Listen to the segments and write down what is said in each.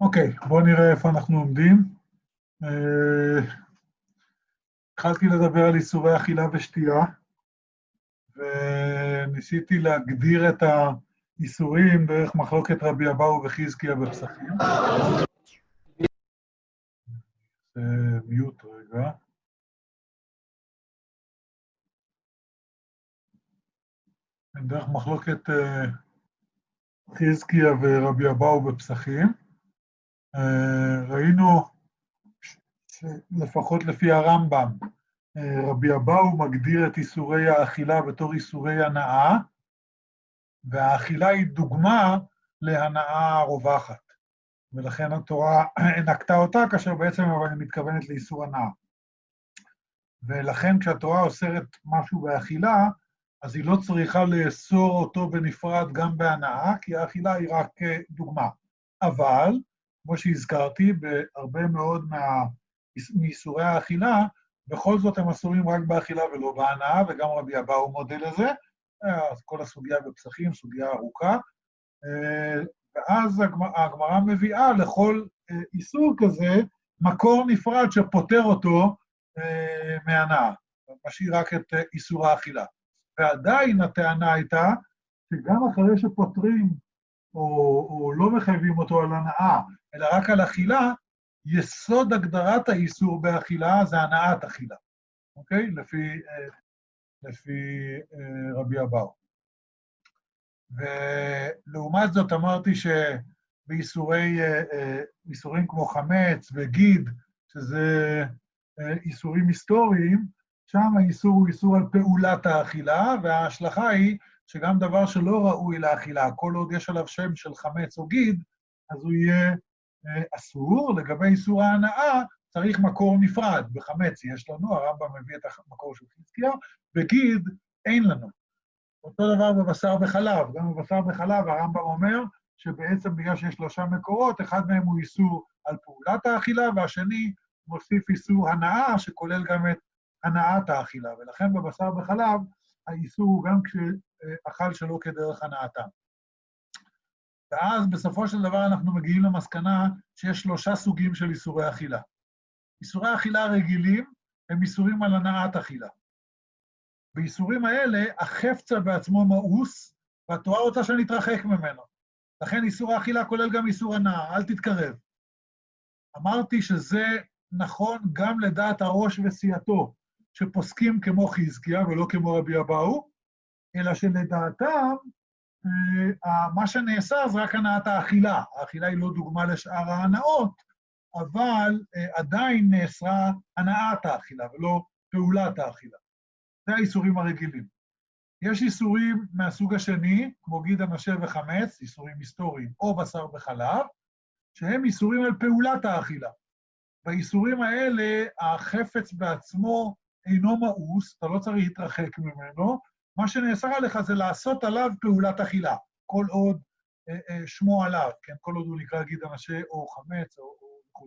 אוקיי, בואו נראה איפה אנחנו עומדים. התחלתי לדבר על איסורי אכילה ושתייה, וניסיתי להגדיר את האיסורים דרך מחלוקת רבי אבאו וחזקיה בפסחים. מיוט רגע. דרך מחלוקת חזקיה ורבי אבאו בפסחים. ראינו שלפחות לפי הרמב"ם, רבי אבאו מגדיר את איסורי האכילה בתור איסורי הנאה, והאכילה היא דוגמה להנאה רווחת. ולכן התורה נקטה אותה, כאשר בעצם אבל היא מתכוונת לאיסור הנאה. ולכן כשהתורה אוסרת משהו באכילה, אז היא לא צריכה לאסור אותו בנפרד גם בהנאה, כי האכילה היא רק דוגמה. אבל, כמו שהזכרתי, בהרבה מאוד מאיסורי האכילה, בכל זאת הם אסורים רק באכילה ולא בהנאה, וגם רבי אבאו מודה לזה. אז כל הסוגיה בפסחים, סוגיה ארוכה. ואז הגמרא מביאה לכל איסור כזה מקור נפרד שפותר אותו מהנאה, משאיר רק את איסור האכילה. ועדיין הטענה הייתה שגם אחרי שפותרים או לא מחייבים אותו על הנאה, אלא רק על אכילה, יסוד הגדרת האיסור באכילה זה הנאת אכילה, אוקיי? לפי רבי אבאו. ולעומת זאת אמרתי שבאיסורים כמו חמץ וגיד, שזה איסורים היסטוריים, שם האיסור הוא איסור על פעולת האכילה, וההשלכה היא שגם דבר שלא ראוי לאכילה, כל עוד יש עליו שם של חמץ או גיד, אז הוא יהיה אסור. לגבי איסור ההנאה, צריך מקור נפרד. בחמץ יש לנו, הרמב"ם מביא את המקור של חזקיה, בגיד אין לנו. אותו דבר בבשר בחלב. גם בבשר בחלב הרמב"ם אומר שבעצם בגלל שיש 3 מקורות, אחד מהם הוא איסור על פעולת האכילה, והשני מוסיף איסור הנאה, שכולל גם את הנאת האכילה. ולכן בבשר בחלב האיסור הוא גם כשאכל שלא כדרך הנאתם. ואז בסופו של דבר אנחנו מגיעים למסקנה שיש 3 סוגים של איסורי אכילה. איסורי האכילה הרגילים הם איסורים על הנאת אכילה. באיסורים האלה החפצה בעצמו מאוס, והתורה רוצה שנתרחק ממנו. לכן איסור האכילה כולל גם איסור הנאה, אל תתקרב. אמרתי שזה נכון גם לדעת הראש וסיעתו, שפוסקים כמו חזקיה ולא כמו רבי אבאו, אלא שלדעתם מה שנעשה זה רק הנאת האכילה. האכילה היא לא דוגמה לשאר ההנאות, אבל עדיין נאסרה הנאת האכילה ולא פעולת האכילה. זה האיסורים הרגילים. יש איסורים מהסוג השני, כמו גיד הנשה וחמץ, איסורים היסטוריים, או בשר בחלב, שהם איסורים על פעולת האכילה. באיסורים האלה, החפץ בעצמו אינו מאוס, אתה לא צריך להתרחק ממנו, מה שנאסר עליך זה לעשות עליו פעולת אכילה, כל עוד שמו עליו, כן? כל עוד הוא נקרא גיד הנשה או חמץ או וכו'.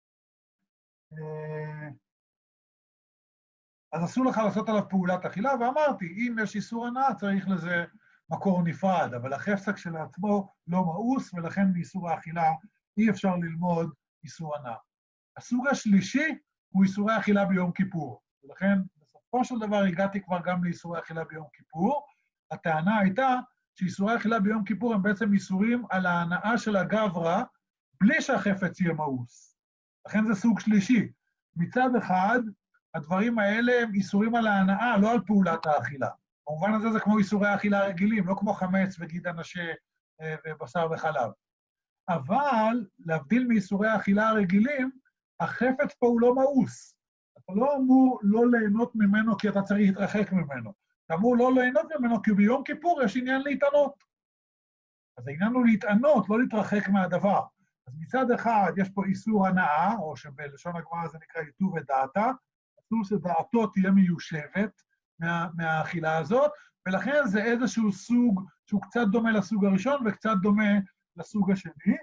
אז אסור לך לעשות עליו פעולת אכילה, ואמרתי, אם יש איסור הנאה, צריך לזה מקור נפרד, אבל החפץ כשלעצמו לא מאוס, ולכן באיסור האכילה אי אפשר ללמוד איסור הנאה. הסוג השלישי הוא איסורי אכילה ביום כיפור, ולכן בסופו של דבר הגעתי כבר גם לאיסורי אכילה ביום כיפור. הטענה הייתה שאיסורי אכילה ביום כיפור הם בעצם איסורים על ההנאה של הגברא, בלי שהחפץ יהיה מאוס. לכן זה סוג שלישי. מצד אחד, הדברים האלה הם איסורים על ההנאה, לא על פעולת האכילה. במובן הזה זה כמו איסורי האכילה הרגילים, לא כמו חמץ וגיד הנשה ובשר וחלב. אבל, להבדיל מאיסורי האכילה הרגילים, החפץ פה הוא לא מאוס. אתה לא אמור לא ליהנות ממנו כי אתה צריך להתרחק ממנו. אתה אמור לא ליהנות ממנו כי ביום כיפור יש עניין להתענות. אז העניין הוא להתענות, לא להתרחק מהדבר. אז מצד אחד יש פה איסור הנאה, או שבלשון הגמרא זה נקרא ייטוב ודעתה, אסור שדעתו תהיה מיושבת מהאכילה הזאת, ולכן זה איזשהו סוג שהוא קצת דומה לסוג הראשון וקצת דומה לסוג השני.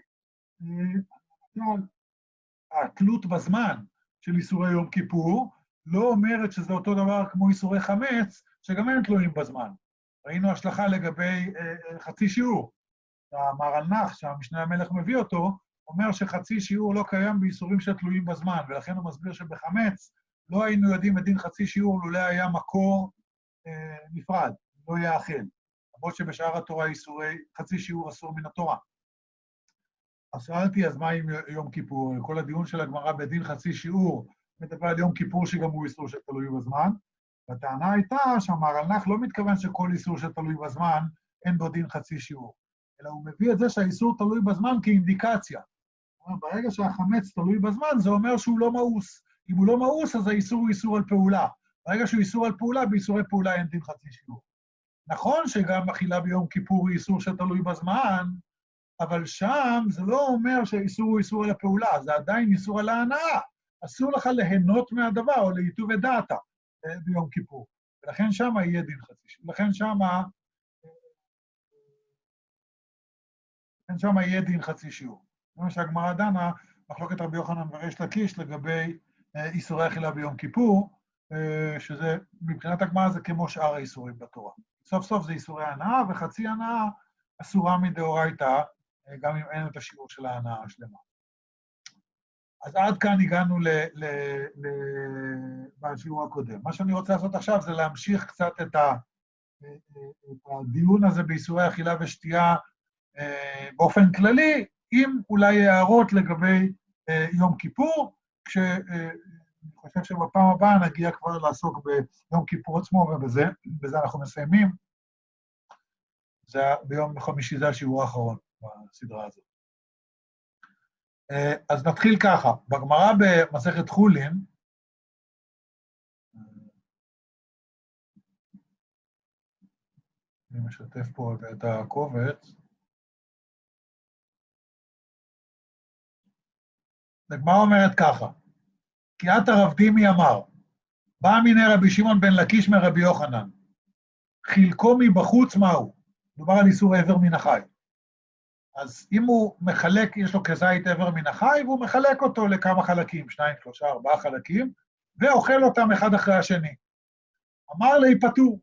התלות בזמן של איסורי יום כיפור לא אומרת שזה אותו דבר כמו איסורי חמץ, שגם הם תלויים בזמן. ראינו השלכה לגבי חצי שיעור. המהר"ל נח, שהמשנה המלך מביא אותו, אומר שחצי שיעור לא קיים באיסורים שתלויים בזמן, ולכן הוא מסביר שבחמץ לא היינו יודעים את דין חצי שיעור לולא היה מקור נפרד, לא יאכל. למרות שבשאר התורה איסורי חצי שיעור אסור מן התורה. אז שאלתי, אז מה עם יום כיפור? כל הדיון של הגמרא בדין חצי שיעור מדבר על יום כיפור שגם הוא איסור שתלוי בזמן, והטענה הייתה שהמהר"ל לא מתכוון שכל איסור שתלוי בזמן אין בו דין חצי שיעור, אלא הוא מביא את זה שהאיסור תלוי בזמן כאינדיקציה. ברגע שהחמץ תלוי בזמן, זה אומר שהוא לא מאוס. אם הוא לא מאוס, אז האיסור הוא איסור על פעולה. ברגע שהוא איסור על פעולה, באיסורי פעולה אין דין חצי שיעור. נכון שגם אכילה ביום כיפור היא איסור שתלוי בזמן, אבל שם זה לא אומר שהאיסור הוא איסור על הפעולה, זה עדיין איסור על ההנאה. אסור לך ליהנות מהדבר או להיטוב את דעתה ביום כיפור. ולכן שם יהיה דין חצי שיעור. לכן שם יהיה דין חצי שיעור. זאת אומרת שהגמרא דנה, מחלוקת רבי יוחנן וריש לקיש לגבי איסורי אכילה ביום כיפור, שזה מבחינת הגמרא זה כמו שאר האיסורים בתורה. סוף סוף זה איסורי הנאה, וחצי הנאה אסורה מדאורייתא, גם אם אין את השיעור של ההנאה השלמה. אז עד כאן הגענו בשיעור הקודם. מה שאני רוצה לעשות עכשיו זה להמשיך קצת את הדיון הזה באיסורי אכילה ושתייה באופן כללי, עם אולי הערות לגבי יום כיפור, כשאני חושב שבפעם הבאה נגיע כבר לעסוק ביום כיפור עצמו, ובזה אנחנו מסיימים. זה ביום חמישי, זה השיעור האחרון בסדרה הזאת. אז נתחיל ככה, בגמרא במסכת חולין, אני משתף פה את הקובץ, הגמרא אומרת ככה, קיאת הרב דימי אמר, בא מיני רבי שמעון בן לקיש מרבי יוחנן, חילקו מבחוץ מהו? מדובר על איסור עבר מן החי. אז אם הוא מחלק, יש לו כזית עבר מן החי, והוא מחלק אותו לכמה חלקים, 2, 3, 4 חלקים, ואוכל אותם אחד אחרי השני. אמר לי פטור.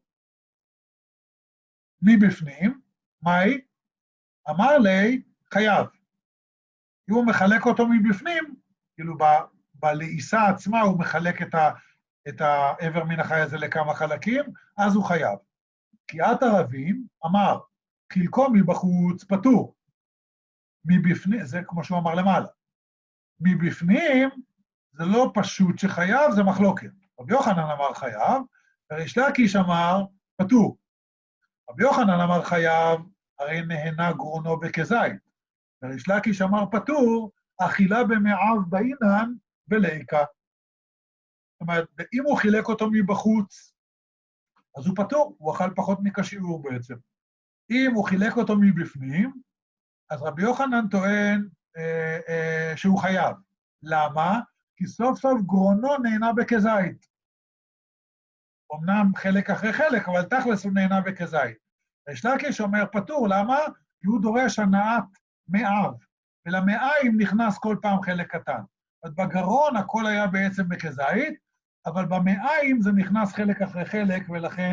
מבפנים, מהי? אמר לי חייב. אם הוא מחלק אותו מבפנים, כאילו בלעיסה עצמה הוא מחלק את העבר מן החי הזה לכמה חלקים, אז הוא חייב. קיאת ערבים אמר, חילקו מבחוץ פטור. מבפנים, זה כמו שהוא אמר למעלה. מבפנים, זה לא פשוט שחייב, זה מחלוקת. רבי יוחנן אמר חייב, וריש לקיש אמר פטור. רבי יוחנן אמר חייב, הרי נהנה גרונו בכזית. וריש לקיש אמר פטור, אכילה במעיו באינן בליקה. זאת אומרת, אם הוא חילק אותו מבחוץ, אז הוא פטור, הוא אכל פחות מכשיעור בעצם. אם הוא חילק אותו מבפנים, אז רבי יוחנן טוען שהוא חייב. למה? כי סוף סוף גרונו נהנה בכזית. אמנם חלק אחרי חלק, אבל תכלס הוא נהנה בכזית. ריש לקיש אומר פטור, למה? כי הוא דורש הנעת מעיו, ולמעיים נכנס כל פעם חלק קטן. אז בגרון הכל היה בעצם בכזית, אבל במעיים זה נכנס חלק אחרי חלק,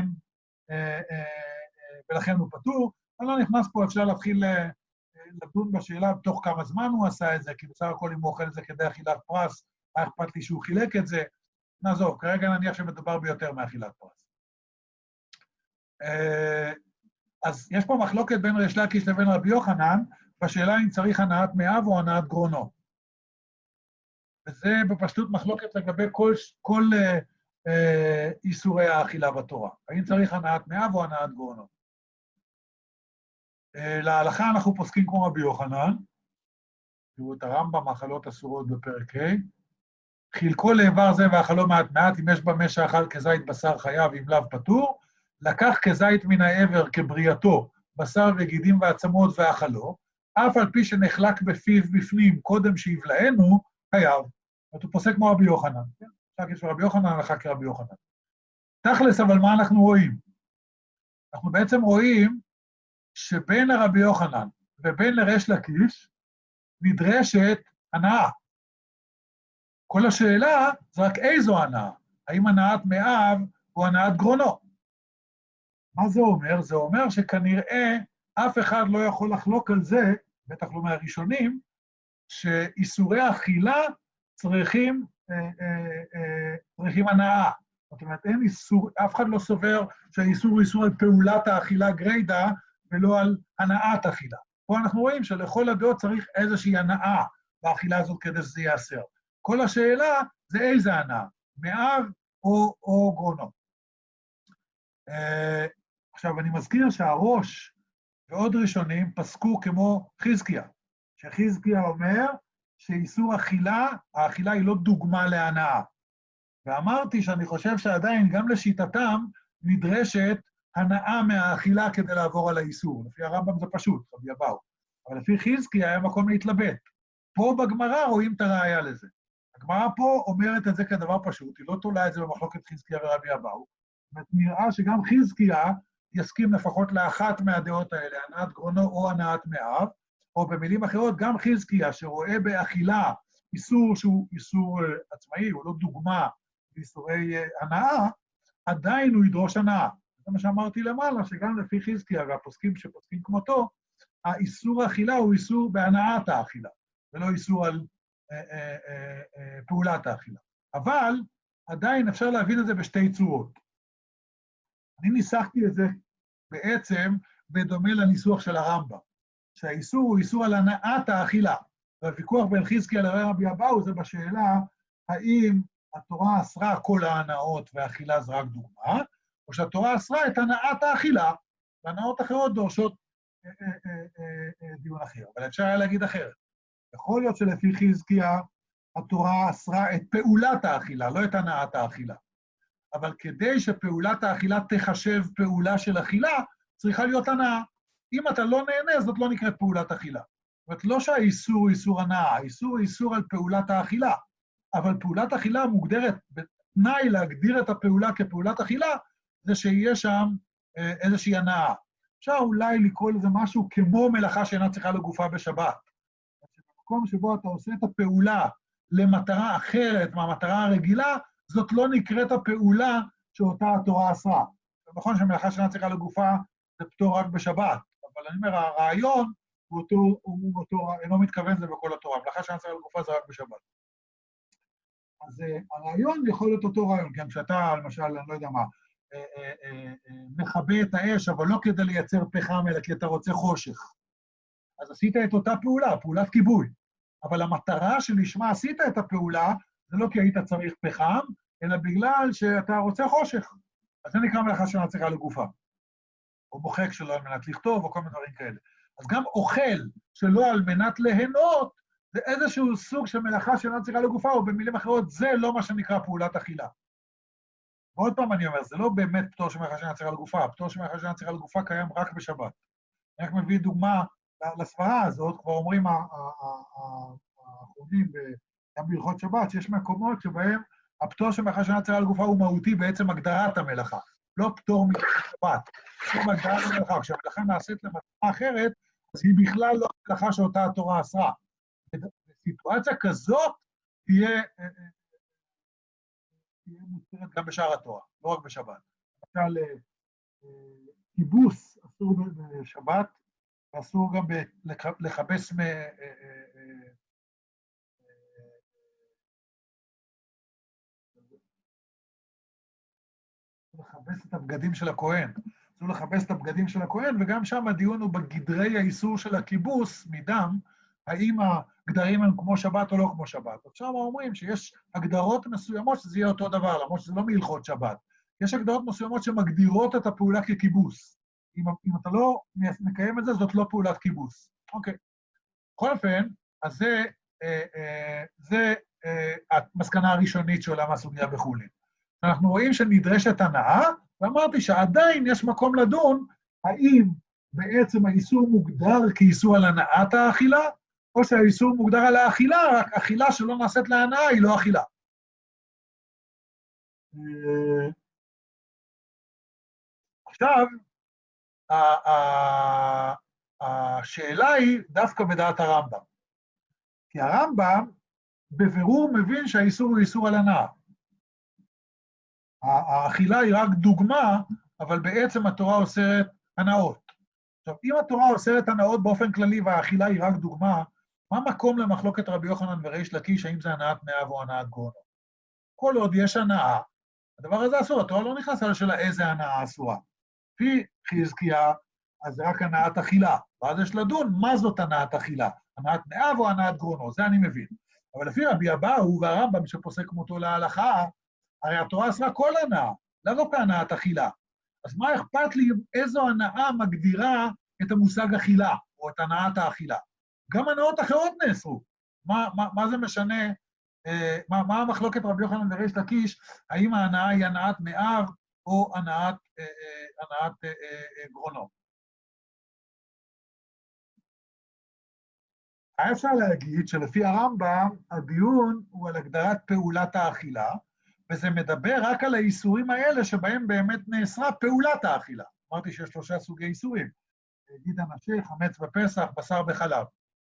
ולכן הוא פטור. אני לא נכנס פה, אפשר להתחיל לדון בשאלה בתוך כמה זמן הוא עשה את זה, כי בסך הכל אם הוא אוכל את זה כדי אכילת פרס, מה אכפת לי שהוא חילק את זה? נעזוב, כרגע נניח שמדובר ביותר מאכילת פרס. אז יש פה מחלוקת בין ריש לקיש לבין רבי יוחנן, בשאלה אם צריך הנעת מעיו או הנעת גרונו. וזה בפשטות מחלוקת לגבי כל איסורי האכילה בתורה. האם צריך הנעת מעיו או הנעת גרונו. להלכה אנחנו פוסקים כמו רבי יוחנן, תראו את הרמב"ם, מאכלות אסורות בפרק ה', חילקו לאיבר זה ואכלו מעט מעט, אם יש במה שאכל כזית בשר חייב, אם לאו פטור, לקח כזית מן העבר כבריאתו, בשר וגידים ועצמות ואכלו, אף על פי שנחלק בפיו בפנים קודם שיבלענו, חייב. הוא פוסק כמו רבי יוחנן. יש רבי יוחנן, הלכה כרבי יוחנן. תכלס, אבל מה אנחנו רואים? אנחנו בעצם רואים שבין הרבי יוחנן ובין לריש לקיש נדרשת הנאה. כל השאלה זה רק איזו הנאה. האם הנאת מעיו או הנאת גרונו? מה זה אומר? זה אומר שכנראה אף אחד לא יכול לחלוק על זה, בטח לא מהראשונים, שאיסורי אכילה צריכים הנאה. זאת אומרת, אין איסור, אף אחד לא סובר שהאיסור הוא איסור על פעולת האכילה גריידא, ולא על הנאת אכילה. פה אנחנו רואים שלכל הדעות צריך איזושהי הנאה באכילה הזאת כדי שזה ייאסר. כל השאלה זה איזה הנאה, מאב או גרונו. עכשיו, אני מזכיר שהראש ועוד ראשונים פסקו כמו חזקיה, שחזקיה אומר שאיסור אכילה, האכילה היא לא דוגמה להנאה. ואמרתי שאני חושב שעדיין גם לשיטתם נדרשת הנאה מהאכילה כדי לעבור על האיסור. לפי הרמב"ם זה פשוט, רבי אבאו. אבל לפי חזקיה היה מקום להתלבט. פה בגמרא רואים את הראיה לזה. הגמרא פה אומרת את זה כדבר פשוט, היא לא תולה את זה במחלוקת חזקיה ורבי אבאו. זאת אומרת, נראה שגם חזקיה יסכים לפחות לאחת מהדעות האלה, הנאת גרונו או הנאת מאב, או במילים אחרות, גם חזקיה שרואה באכילה איסור שהוא איסור עצמאי, הוא לא דוגמה לאיסורי הנאה, עדיין הוא ידרוש הנאה. זה מה שאמרתי למעלה, שגם לפי חזקיה והפוסקים שפוסקים כמותו, האיסור האכילה הוא איסור בהנאת האכילה, ולא איסור על פעולת האכילה. אבל עדיין אפשר להבין את זה בשתי צורות. אני ניסחתי את זה בעצם בדומה לניסוח של הרמב"ם, שהאיסור הוא איסור על הנאת האכילה, והוויכוח בין חזקיה לרבי אבאו זה בשאלה האם התורה אסרה כל ההנאות והאכילה זה רק דוגמה, או שהתורה אסרה את הנאת האכילה, והנאות אחרות דורשות דיון אחר. אבל אפשר היה להגיד אחרת. יכול להיות שלפי חזקיה התורה אסרה את פעולת האכילה, לא את הנאת האכילה. אבל כדי שפעולת האכילה תחשב פעולה של אכילה, צריכה להיות הנאה. אם אתה לא נהנה, זאת לא נקראת פעולת אכילה. זאת אומרת, לא שהאיסור הוא איסור הנאה, האיסור הוא איסור על פעולת האכילה. אבל פעולת אכילה מוגדרת, בתנאי להגדיר את הפעולה כפעולת אכילה, זה שיהיה שם איזושהי הנאה. אפשר אולי לקרוא לזה משהו כמו מלאכה שאינה צריכה לגופה בשבת. במקום שבו אתה עושה את הפעולה למטרה אחרת מהמטרה הרגילה, זאת לא נקראת הפעולה שאותה התורה אסרה. נכון שמלאכה שאינה צריכה לגופה זה פטור רק בשבת, אבל אני אומר, הרעיון אינו מתכוון זה בכל התורה. מלאכה שאינה צריכה לגופה זה רק בשבת. אז הרעיון יכול להיות אותו רעיון, כן, כשאתה, למשל, אני לא יודע מה, מכבה את האש, אבל לא כדי לייצר פחם, אלא כי אתה רוצה חושך. אז עשית את אותה פעולה, פעולת כיבוי. אבל המטרה שלשמה עשית את הפעולה, זה לא כי היית צריך פחם, אלא בגלל שאתה רוצה חושך. אז זה נקרא מלאכה שאינה צריכה לגופה. או מוחק שלא על מנת לכתוב, או כל מיני דברים כאלה. אז גם אוכל שלא על מנת ליהנות, זה איזשהו סוג של מלאכה שאינה צריכה לגופה, או במילים אחרות, זה לא מה שנקרא פעולת אכילה. ועוד פעם אני אומר, זה לא באמת פטור של מלאכה שאינה צריכה לגופה, הפטור של מלאכה שאינה צריכה לגופה קיים רק בשבת. אני רק מביא דוגמה לסברה הזאת, כבר אומרים האחרונים, גם בהלכות שבת, שיש מקומות שבהם הפטור של מלאכה שאינה צריכה לגופה הוא מהותי בעצם הגדרת המלאכה, לא פטור משבת. פטור בהגדרת המלאכה, כשהמלאכה נעשית למטרה אחרת, אז היא בכלל לא המלאכה שאותה התורה אסרה. בסיטואציה כזאת תהיה מותרת גם בשאר התורה, לא רק בשבת. למשל, כיבוס אסור בשבת, ואסור גם לכבס לכבס את הבגדים של הכהן. אסור לכבס את הבגדים של הכהן, וגם שם הדיון הוא בגדרי האיסור של הכיבוס מדם, האם הגדרים הם כמו שבת או לא כמו שבת. עכשיו אומרים שיש הגדרות מסוימות שזה יהיה אותו דבר, למרות שזה לא מהלכות שבת. יש הגדרות מסוימות שמגדירות את הפעולה ככיבוס. אם אתה לא מקיים את זה, זאת לא פעולת כיבוס. אוקיי. בכל אופן, אז זה המסקנה הראשונית שעולה מהסוגיה בחולין. אנחנו רואים שנדרשת הנאה, ואמרתי שעדיין יש מקום לדון האם בעצם האיסור מוגדר כאיסור על הנאת האכילה, או שהאיסור מוגדר על האכילה, רק אכילה שלא נעשית להנאה היא לא אכילה. עכשיו, השאלה היא דווקא בדעת הרמב"ם. כי הרמב"ם בבירור מבין שהאיסור הוא איסור על הנאה. האכילה היא רק דוגמה, אבל בעצם התורה אוסרת הנאות. עכשיו, אם התורה אוסרת הנאות באופן כללי והאכילה היא רק דוגמה, מה מקום למחלוקת רבי יוחנן וריש לקיש, האם זה הנעת מאב או הנעת גרונו? כל עוד יש הנאה, הדבר הזה אסור, התורה לא נכנסה לשאלה איזה הנאה אסורה. לפי חזקיה, אז זה רק הנעת אכילה, ואז יש לדון מה זאת הנעת אכילה, הנעת מאב או הנעת גרונו, זה אני מבין. אבל לפי רבי אבאו והרמב"ם שפוסק כמותו להלכה, הרי התורה אסרה כל הנאה, לא רק הנעת אכילה. אז מה אכפת לי איזו הנאה מגדירה את המושג אכילה, או את הנעת האכילה? גם הנאות אחרות נאסרו. מה זה משנה? מה המחלוקת רבי יוחנן וריש לקיש, האם ההנאה היא הנעת מאב או הנעת גרונו? היה אפשר להגיד שלפי הרמב"ם, הדיון הוא על הגדרת פעולת האכילה, וזה מדבר רק על האיסורים האלה שבהם באמת נאסרה פעולת האכילה. אמרתי שיש 3 סוגי איסורים, גיד הנשי, חמץ בפסח, בשר בחלב.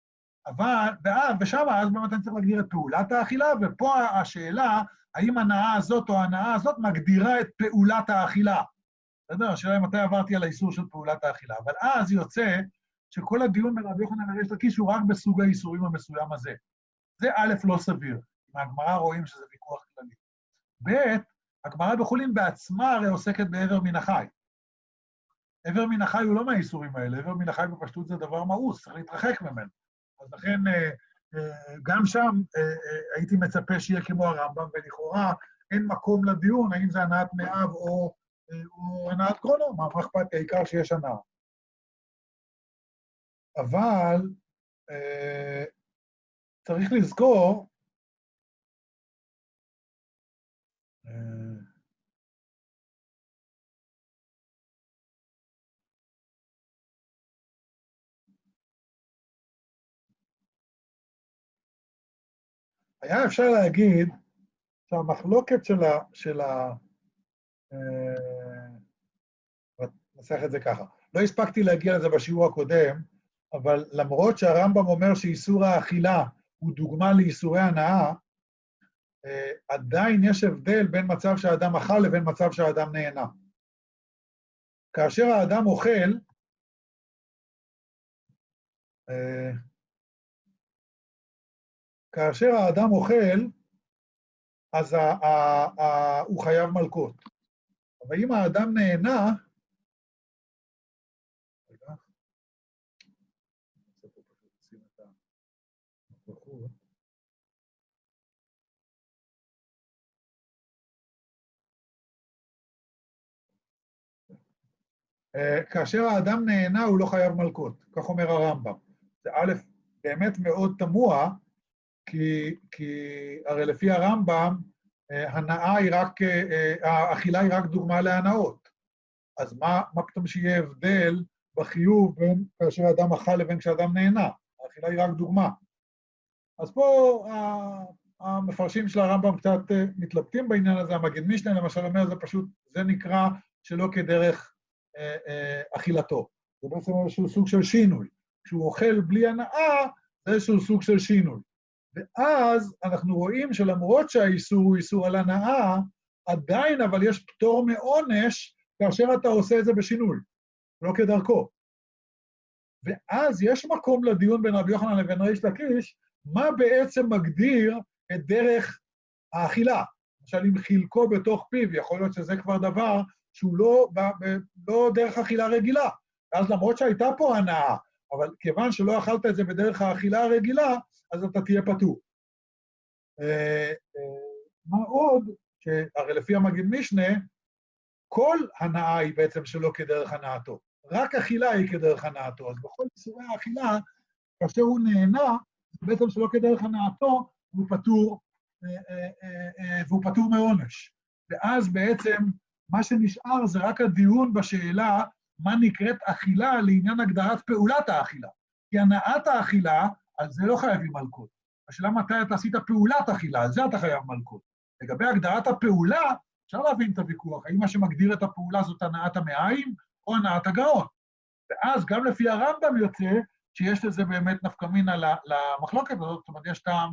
ושם אז באמת אני צריך להגדיר את פעולת האכילה, ופה השאלה, האם הנאה הזאת או הנאה הזאת מגדירה את פעולת האכילה. בסדר? השאלה מתי עברתי על האיסור של פעולת האכילה. אבל אז יוצא שכל הדיון בין רבי יוחנן וריש לקיש הוא רק בסוג האיסורים המסוים הזה. זה א' לא סביר. מהגמרא רואים שזה ויכוח כללי. ב', הגמרא בחולין בעצמה הרי עוסקת בעבר מן החי. עבר מן החי הוא לא מהאיסורים האלה, עבר מן החי בפשטות זה דבר מאוס, צריך להתרחק ממנו. אז לכן גם שם הייתי מצפה שיהיה כמו הרמב"ם, ולכאורה אין מקום לדיון, האם זה הנעת מאב או הנעת גרונו, מה אכפת, העיקר שיש הנאה. אבל צריך לזכור, היה אפשר להגיד שהמחלוקת נסח את זה ככה. לא הספקתי להגיע לזה בשיעור הקודם, אבל למרות שהרמב"ם אומר שאיסור האכילה הוא דוגמה לאיסורי הנאה, עדיין יש הבדל בין מצב שהאדם אכל לבין מצב שהאדם נהנה. כאשר האדם אוכל, אז הוא חייב מלכות. אבל אם האדם נהנה, כאשר האדם נהנה הוא לא חייב מלכות, כך אומר הרמב"ם. זה א', באמת מאוד תמוה, כי הרי לפי הרמב"ם, האכילה היא רק דוגמה להנאות. אז מה פתאום שיהיה הבדל בחיוב בין כאשר האדם אכל לבין כשאדם נהנה? האכילה היא רק דוגמה. אז פה המפרשים של הרמב"ם קצת מתלבטים בעניין הזה, המגד משנה למשל אומר, זה נקרא שלא כדרך אכילתו. זה בעצם איזשהו סוג של שינוי. כשהוא אוכל בלי הנאה, זה איזשהו סוג של שינוי. ואז אנחנו רואים שלמרות שהאיסור הוא איסור על הנאה, עדיין אבל יש פטור מעונש כאשר אתה עושה את זה בשינוי, לא כדרכו. ואז יש מקום לדיון בין רבי יוחנן לבין ריש לקיש, מה בעצם מגדיר את דרך האכילה. למשל, אם חילקו בתוך פיו, יכול להיות שזה כבר דבר שהוא לא דרך אכילה רגילה. ואז למרות שהייתה פה הנאה, אבל כיוון שלא אכלת את זה בדרך האכילה הרגילה, אז אתה תהיה פטור. מה עוד? שהרי לפי המגיד משנה, כל הנאה היא בעצם שלא כדרך הנאתו. רק אכילה היא כדרך הנאתו. אז בכל איסורי האכילה, כאשר הוא נהנה, בעצם שלא כדרך הנאתו, והוא פטור מעונש. ואז בעצם מה שנשאר זה רק הדיון בשאלה מה נקראת אכילה לעניין הגדרת פעולת האכילה. כי הנעת האכילה, על זה לא חייבים מלכות. השאלה מתי אתה עשית פעולת אכילה, על זה אתה חייב מלכות. לגבי הגדרת הפעולה, אפשר להבין את הוויכוח, האם מה שמגדיר את הפעולה זאת הנעת המעיים או הנעת הגאון. ואז גם לפי הרמב"ם יוצא שיש לזה באמת נפקא מינה למחלוקת הזאת, זאת אומרת, יש טעם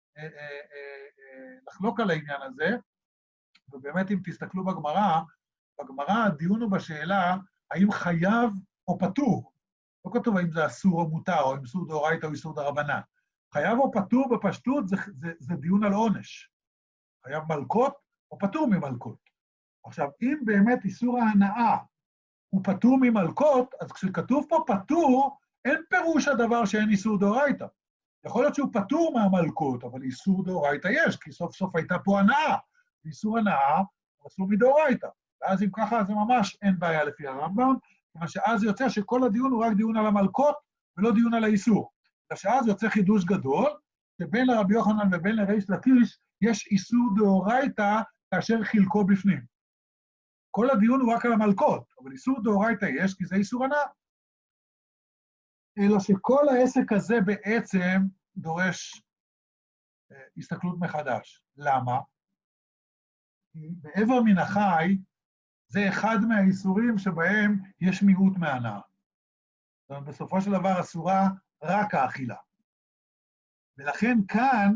לחלוק על העניין הזה, ובאמת אם תסתכלו בגמרא הדיון הוא בשאלה האם חייב או פטור. לא כתוב האם זה אסור או מותר, או אם איסור דאורייתא או איסור דרבנן. חייב או פטור בפשטות זה דיון על עונש. חייב מלקות או פטור ממלקות. עכשיו, אם באמת איסור ההנאה הוא פטור ממלקות, אז כשכתוב פה פטור, אין פירוש הדבר שאין איסור דאורייתא. יכול להיות שהוא פטור מהמלקות, אבל איסור דאורייתא יש, כי סוף סוף הייתה פה הנאה. איסור הנאה הוא אסור מדאורייתא. ואז אם ככה, זה ממש אין בעיה לפי הרמב"ם, כיוון שאז יוצא שכל הדיון הוא רק דיון על המלקות, ולא דיון על האיסור. ושאז יוצא חידוש גדול, שבין לרבי יוחנן ובין לריש לקיש, יש איסור דאורייתא כאשר חילקו בפנים. כל הדיון הוא רק על המלקות, אבל איסור דאורייתא יש, כי זה איסור הנאה. אלא שכל העסק הזה בעצם דורש הסתכלות מחדש. למה? כי בעבר מן החי, זה אחד מהאיסורים שבהם יש מיעוט מהנאה. זאת אומרת, בסופו של דבר אסורה רק האכילה. ולכן כאן,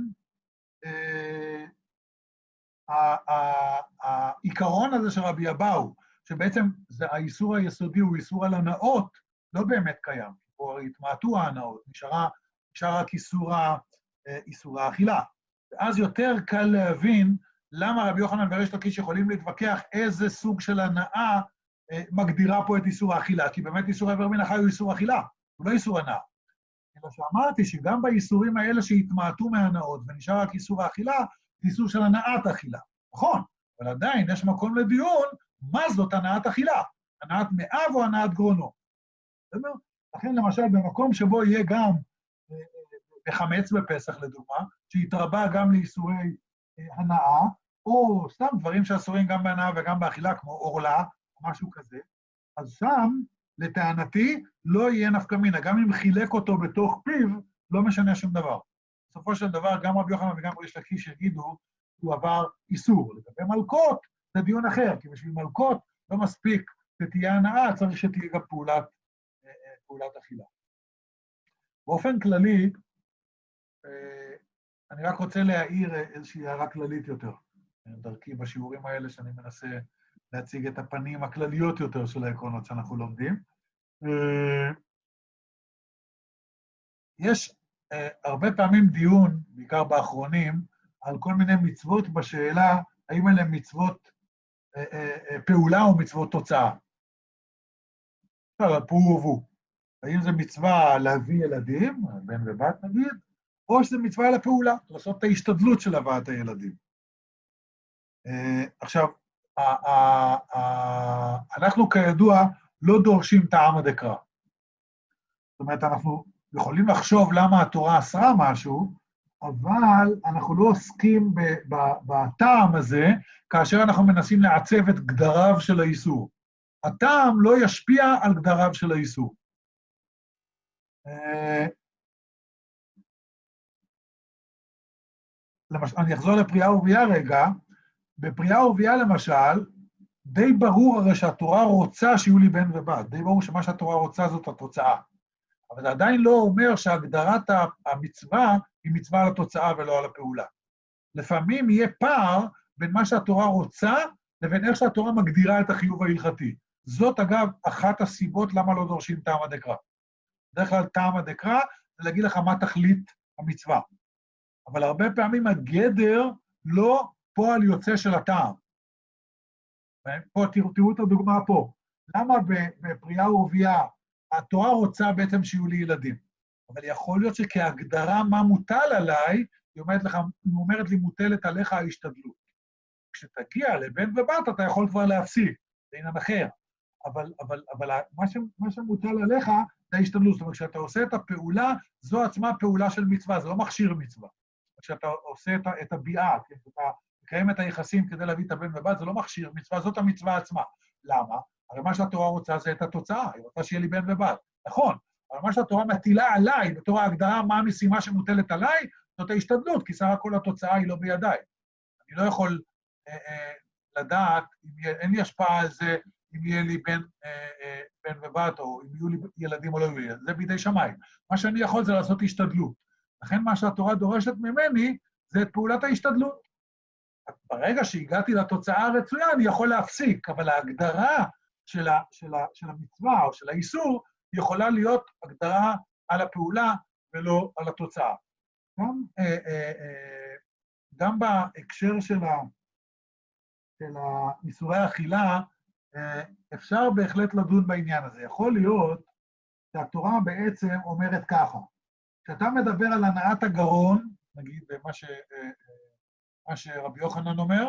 העיקרון הזה של רבי אבאו, שבעצם האיסור היסודי הוא איסור על הנאות, לא באמת קיים. פה התמעטו ההנאות, נשאר רק איסור האכילה. ואז יותר קל להבין למה רבי יוחנן וריש לקיש יכולים להתווכח איזה סוג של הנאה מגדירה פה את איסור האכילה, כי באמת איסור עבר מן החי הוא איסור אכילה, הוא לא איסור הנאה. אלא שאמרתי שגם באיסורים האלה שהתמעטו מהנאות ונשאר רק איסור האכילה, זה איסור של הנאת אכילה. נכון, אבל עדיין יש מקום לדיון, מה זאת הנאת אכילה? הנאת מאב או הנאת גרונו? בסדר? לכן למשל במקום שבו יהיה גם בחמץ בפסח לדוגמה, שיתרבה גם לאיסורי הנאה, או סתם דברים שאסורים גם בהנאה וגם באכילה, כמו אורלה, או משהו כזה, אז שם, לטענתי, לא יהיה נפקא מינה. גם אם חילק אותו בתוך פיו, לא משנה שום דבר. בסופו של דבר, גם רבי יוחנן וגם ריש לקיש יגידו, הוא עבר איסור. לגבי מלכות, זה דיון אחר, כי בשביל מלכות לא מספיק שתהיה הנאה, צריך שתהיה גם פעולת אכילה. באופן כללי, אני רק רוצה להעיר איזושהי הערה כללית יותר, דרכי בשיעורים האלה שאני מנסה להציג את הפנים הכלליות יותר של העקרונות שאנחנו לומדים. יש הרבה פעמים דיון, בעיקר באחרונים, על כל מיני מצוות בשאלה, האם אלה מצוות פעולה או מצוות תוצאה. על פרו ורבו. האם זה מצווה להביא ילדים, בן ובת נגיד, או שזה מצווה על הפעולה, לעשות את ההשתדלות של הבאת הילדים. עכשיו, אנחנו כידוע לא דורשים טעמא דקרא. זאת אומרת, אנחנו יכולים לחשוב למה התורה אסרה משהו, אבל אנחנו לא עוסקים בטעם הזה, כאשר אנחנו מנסים לעצב את גדריו של האיסור. הטעם לא ישפיע על גדריו של האיסור. למשל, אני אחזור לפריאה ורבייה רגע. בפריאה ורבייה למשל, די ברור הרי שהתורה רוצה שיהיו לי בן ובת. די ברור שמה שהתורה רוצה זאת התוצאה. אבל זה עדיין לא אומר שהגדרת המצווה היא מצווה על התוצאה ולא על הפעולה. לפעמים יהיה פער בין מה שהתורה רוצה לבין איך שהתורה מגדירה את החיוב ההלכתי. זאת אגב אחת הסיבות למה לא דורשים טעמא דקרא. בדרך כלל טעמא דקרא זה להגיד לך מה תכלית המצווה. אבל הרבה פעמים הגדר לא פועל יוצא של הטעם. פה תראו את הדוגמה פה. למה בפריאה ורבייה התורה רוצה בעצם שיהיו לי ילדים? אבל יכול להיות שכהגדרה מה מוטל עליי, היא אומרת לי מוטלת עליך ההשתדלות. כשתגיע לבן ובת אתה יכול כבר להפסיק, זה עניין אחר. אבל מה שמוטל עליך זה ההשתדלות. זאת אומרת, כשאתה עושה את הפעולה, זו עצמה פעולה של מצווה, זה לא מכשיר מצווה. כשאתה עושה את הביאה, אתה מקיים את היחסים כדי להביא את הבן ובת, זה לא מכשיר מצווה, זאת המצווה עצמה. למה? הרי מה שהתורה רוצה זה את התוצאה, היא רוצה שיהיה לי בן ובת. נכון, אבל מה שהתורה מטילה עליי, בתור ההגדרה מה המשימה שמוטלת עליי, זאת ההשתדלות, כי סך הכל התוצאה היא לא בידיי. אני לא יכול לדעת, אין לי השפעה על זה, אם יהיה לי בן ובת, או אם יהיו לי ילדים או לא יהיו לי, זה בידי שמיים. מה שאני יכול זה לעשות השתדלות. לכן מה שהתורה דורשת ממני, זה את פעולת ההשתדלות. ברגע שהגעתי לתוצאה הרצויה, אני יכול להפסיק, אבל ההגדרה של המצווה או של האיסור, יכולה להיות הגדרה על הפעולה ולא על התוצאה. גם בהקשר של איסורי האכילה, אפשר בהחלט לדון בעניין הזה. יכול להיות שהתורה בעצם אומרת ככה, כשאתה מדבר על הנעת הגרון, נגיד מה שרבי יוחנן אומר,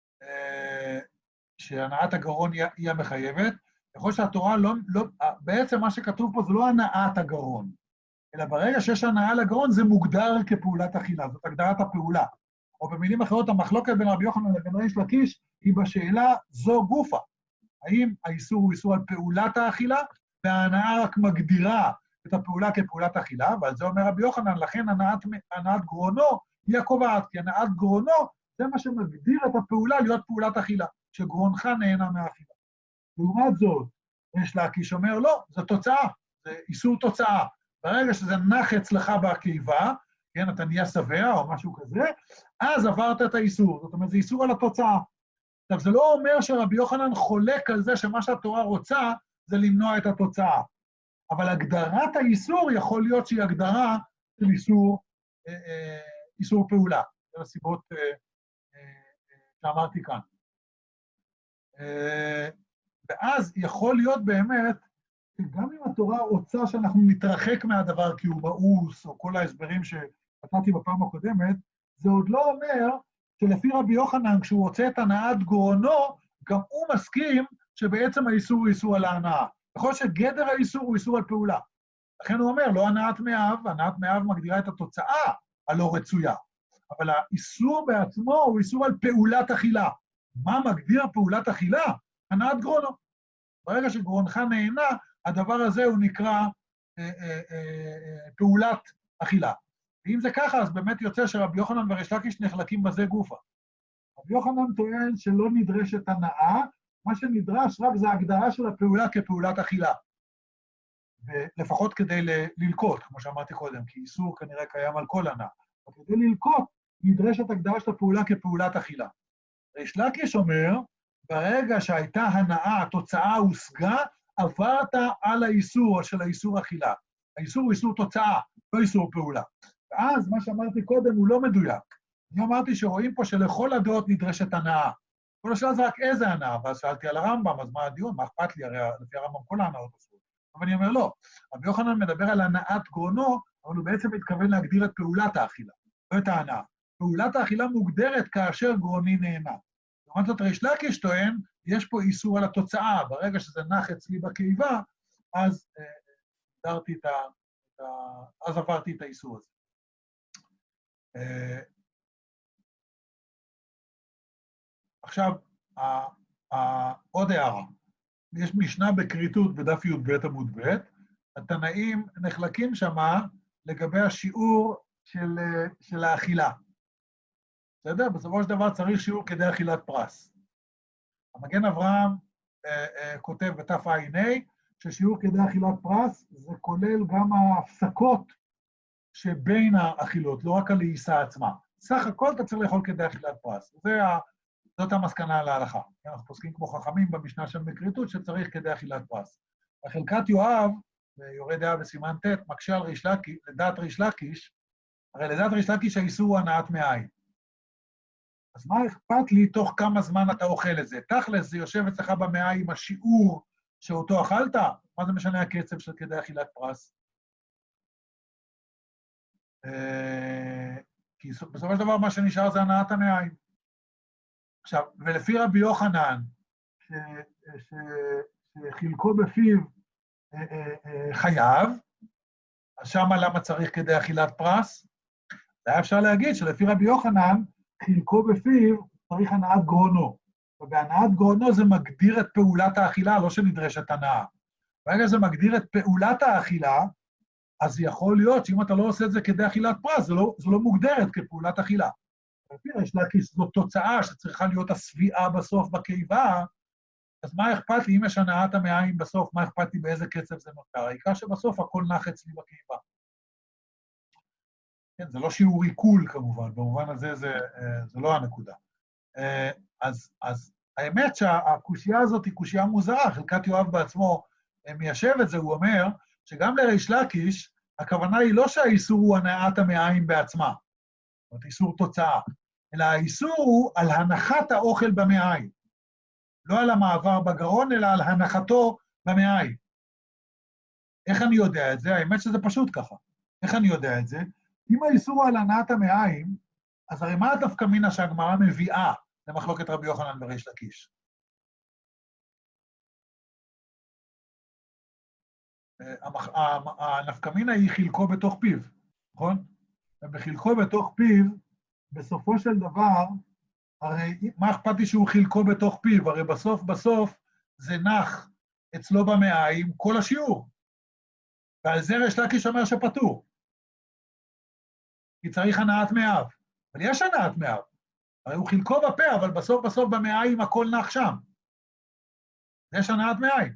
שהנעת הגרון היא המחייבת, יכול שהתורה בעצם מה שכתוב פה זה לא הנעת הגרון, אלא ברגע שיש הנעה לגרון זה מוגדר כפעולת אכילה, זאת הגדרת הפעולה. או במילים אחרות, המחלוקת בין רבי יוחנן לבין ריש לקיש היא בשאלה זו גופה. האם האיסור הוא איסור על פעולת האכילה, וההנאה רק מגדירה את הפעולה כפעולת אכילה, ועל זה אומר רבי יוחנן, לכן הנעת גרונו היא הקובעת, כי הנעת גרונו זה מה שמגדיר את הפעולה להיות פעולת אכילה, שגרונך נהנה מהאכילה. לעומת זאת, ריש לקיש אומר, לא, זה תוצאה, זה איסור תוצאה. ברגע שזה נח אצלך בקיבה, כן, אתה נהיה שבע או משהו כזה, אז עברת את האיסור. זאת אומרת, זה איסור על התוצאה. עכשיו, זה לא אומר שרבי יוחנן חולק על זה שמה שהתורה רוצה זה למנוע את התוצאה. אבל הגדרת האיסור יכול להיות שהיא הגדרה של איסור פעולה. זה הסיבות שאמרתי כאן. ואז יכול להיות באמת, שגם אם התורה רוצה שאנחנו נתרחק מהדבר כי הוא מאוס, או כל ההסברים שנתתי בפעם הקודמת, זה עוד לא אומר שלפי רבי יוחנן, כשהוא רוצה את הנעת גרונו, גם הוא מסכים שבעצם האיסור הוא איסור על ההנאה. יכול להיות שגדר האיסור הוא איסור על פעולה. לכן הוא אומר, לא הנעת מאב, הנעת מאב מגדירה את התוצאה הלא רצויה. אבל האיסור בעצמו הוא איסור על פעולת אכילה. מה מגדיר פעולת אכילה? הנעת גרונו. ברגע שגרונך נהנה, הדבר הזה הוא נקרא פעולת אכילה. ואם זה ככה, אז באמת יוצא שרבי יוחנן וריש לקיש נחלקים בזה גופה. רבי יוחנן טוען שלא נדרשת הנאה, מה שנדרש רק זה ההגדרה של הפעולה כפעולת אכילה. ולפחות כדי ללקוט, כמו שאמרתי קודם, כי איסור כנראה קיים על כל הנאה. אבל כדי ללקוט, נדרשת הגדרה של הפעולה כפעולת אכילה. ריש לקיש אומר, ברגע שהייתה הנאה, התוצאה הושגה, עברת על האיסור של האיסור אכילה. האיסור הוא איסור תוצאה, לא איסור פעולה. ואז מה שאמרתי קודם הוא לא מדויק. אני אמרתי שרואים פה שלכל הדעות נדרשת הנאה. כל השאלה זה רק איזה הנאה, ואז שאלתי על הרמב"ם, אז מה הדיון? מה אכפת לי? הרי לפי הרמב"ם כל ההנאות עשו. אבל אני אומר לא, רבי יוחנן מדבר על הנאת גרונו, אבל הוא בעצם מתכוון להגדיר את פעולת האכילה, לא את ההנאה. פעולת האכילה מוגדרת כאשר גרוני נהנה. לעומת זאת ריש לקיש טוען, יש פה איסור על התוצאה, ברגע שזה נח אצלי בקיבה, אז אז עברתי את האיסור הזה. עכשיו, עוד הערה. יש משנה בקריטות בדף י"ב עמוד ב', התנאים נחלקים שמה לגבי השיעור של האכילה. בסדר? בסופו של דבר צריך שיעור כדי אכילת פרס. המגן אברהם כותב בתע"א ששיעור כדי אכילת פרס זה כולל גם ההפסקות שבין האכילות, לא רק הלעיסה עצמה. סך הכל אתה צריך לאכול כדי אכילת פרס. זאת המסקנה להלכה. אנחנו פוסקים כמו חכמים במשנה של בקריטות שצריך כדי אכילת פרס. בחלקת יואב, ויורה דעה בסימן ט', מקשה על לדעת ריש לקיש, הרי לדעת ריש לקיש האיסור הוא הנעת מאין. אז מה אכפת לי תוך כמה זמן אתה אוכל את זה? תכלס זה יושב אצלך במאה עם השיעור שאותו אכלת? מה זה משנה הקצב של כדי אכילת פרס? כי בסופו של דבר מה שנשאר זה הנעת המאין. עכשיו, ולפי רבי יוחנן, שחילקו בפיו חייב, אז שמה למה צריך כדי אכילת פרס? היה אפשר להגיד שלפי רבי יוחנן, חילקו בפיו צריך הנעת גרונו. ובהנעת גרונו זה מגדיר את פעולת האכילה, לא שנדרשת הנאה. ברגע זה מגדיר את פעולת האכילה, אז יכול להיות שאם אתה לא עושה את זה כדי אכילת פרס, זה לא מוגדרת כפעולת אכילה. לפי ריש לקיש זאת תוצאה שצריכה להיות השביעה בסוף בקיבה, אז מה אכפת לי אם יש הנעת המאין בסוף, מה אכפת לי באיזה קצב זה נותר? העיקר שבסוף הכל נח אצלי בקיבה. כן, זה לא שיעור עיכול כמובן, במובן הזה זה לא הנקודה. אז האמת שהקושייה הזאת היא קושייה מוזרה, חלקת יואב בעצמו מיישב את זה, הוא אומר שגם לריש לקיש, הכוונה היא לא שהאיסור הוא הנעת המעיים בעצמה, זאת אומרת, איסור תוצאה, אלא האיסור הוא על הנחת האוכל במעיים. לא על המעבר בגרון, אלא על הנחתו במעיים. איך אני יודע את זה? האמת שזה פשוט ככה. איך אני יודע את זה? אם האיסור הוא על הנעת המעיים, אז הרי מה הדווקא מינה שהגמרא מביאה למחלוקת רבי יוחנן וריש לקיש? הנפקא מינה היא חלקו בתוך פיו, נכון? ובחלקו בתוך פיו, בסופו של דבר, הרי מה אכפת לי שהוא חלקו בתוך פיו? הרי בסוף זה נח אצלו במעיים כל השיעור. ועל זה ריש לקיש אומר שפטור. כי צריך הנעת מעיו. אבל יש הנעת מעיו. הרי הוא חלקו בפה, אבל בסוף במעיים הכל נח שם. יש הנעת מעיים.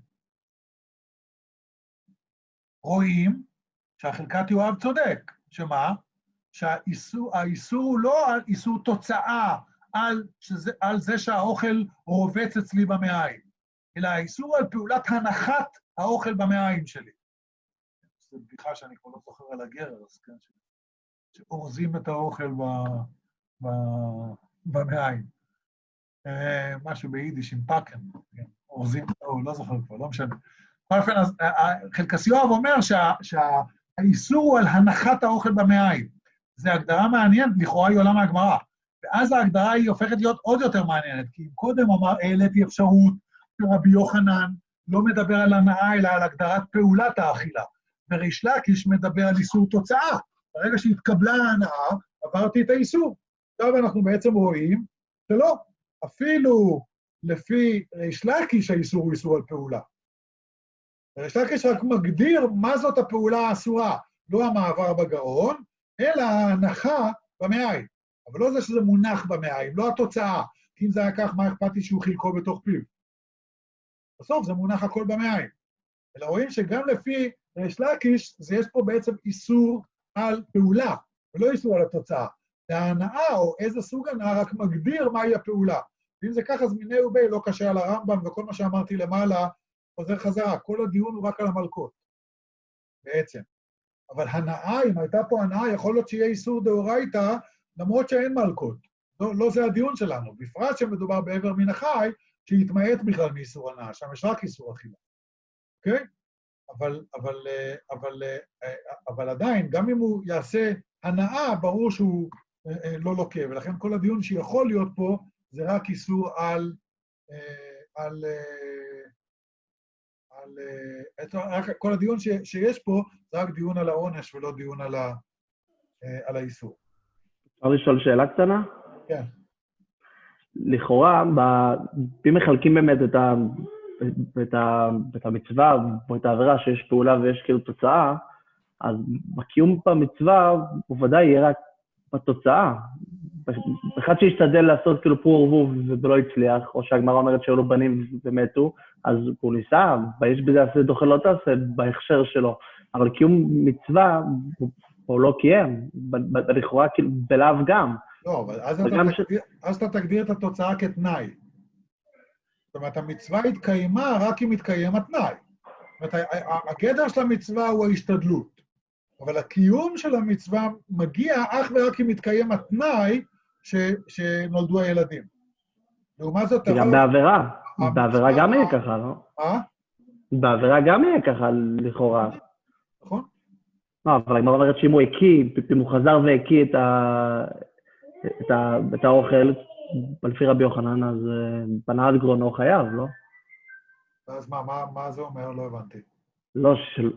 רואים שהחלקת יואב צודק. שמה? שהאיסור הוא לא על איסור תוצאה, על זה שהאוכל רובץ אצלי במעיים, אלא האיסור על פעולת הנחת האוכל במעיים שלי. זו בדיחה שאני כבר לא זוכר על הגרר, אז כן, שאורזים את האוכל במעיים. משהו ביידיש עם פאקן, אורזים, לא זוכר כבר, לא משנה. באופן, אז חלקס יואב אומר שהאיסור הוא על הנחת האוכל במעיים. זו הגדרה מעניינת, לכאורה היא עולה מהגמרא. ואז ההגדרה היא הופכת להיות עוד יותר מעניינת, כי אם קודם העליתי אפשרות שרבי יוחנן לא מדבר על הנאה, אלא על הגדרת פעולת האכילה. וריש לקיש מדבר על איסור תוצאה. ברגע שהתקבלה ההנאה, עברתי את האיסור. עכשיו אנחנו בעצם רואים שלא, אפילו לפי ריש לקיש האיסור הוא איסור על פעולה. ריש לקיש רק מגדיר מה זאת הפעולה האסורה, לא המעבר בגרון, אלא ההנחה במעיים. אבל לא זה שזה מונח במעיים, לא התוצאה. כי אם זה היה כך, מה אכפת לי שהוא חלקו בתוך פיו? בסוף זה מונח הכל במעיים. אלא רואים שגם לפי ריש לקיש, יש פה בעצם איסור על פעולה, ולא איסור על התוצאה. ההנאה או איזה סוג הנאה רק מגדיר מהי הפעולה. ואם זה ככה, אז מיני ובי לא קשה על הרמב"ם, וכל מה שאמרתי למעלה חוזר חזרה. כל הדיון הוא רק על המלכות, בעצם. אבל הנאה, אם הייתה פה הנאה, יכול להיות שיהיה איסור דאורייתא, למרות שאין מלכות. לא זה הדיון שלנו. בפרט שמדובר בעבר מן החי, שיתמעט בכלל מאיסור הנאה, שם יש רק איסור אכילה. אוקיי? אבל עדיין, גם אם הוא יעשה הנאה, ברור שהוא לא לוקה, ולכן כל הדיון שיכול להיות פה, זה רק איסור כל הדיון שיש פה, זה רק דיון על העונש ולא דיון על האיסור. אפשר לשאול שאלה קטנה? כן. לכאורה, אם מחלקים באמת את המצווה, או את העבירה שיש פעולה ויש כאילו תוצאה, אז בקיום במצווה, הוא ודאי יהיה רק בתוצאה. אחד שישתדל לעשות כאילו פור ורבוב ולא הצליח, או שהגמרא אומרת שהיו לו בנים ומתו, אז הוא ניסה, ויש בזה עשה דוחה לא תעשה בהכשר שלו. אבל קיום מצווה, הוא לא קיים, לכאורה כאילו בלאו גם. לא, אבל אז אתה תגדיר את התוצאה כתנאי. זאת אומרת, המצווה התקיימה רק אם התקיים התנאי. זאת אומרת, הגדר של המצווה הוא ההשתדלות. אבל הקיום של המצווה מגיע אך ורק אם מתקיים התנאי שנולדו הילדים. לעומת זאת... גם בעבירה. בעבירה גם יהיה ככה, לא? בעבירה גם יהיה ככה, לכאורה. נכון. לא, אבל הגמרא אומרת שאם הוא הקיא, אם הוא חזר והקיא את האוכל, לפי רבי יוחנן, אז פנה עד גרונו חייב, לא? אז מה זה אומר? לא הבנתי. לא,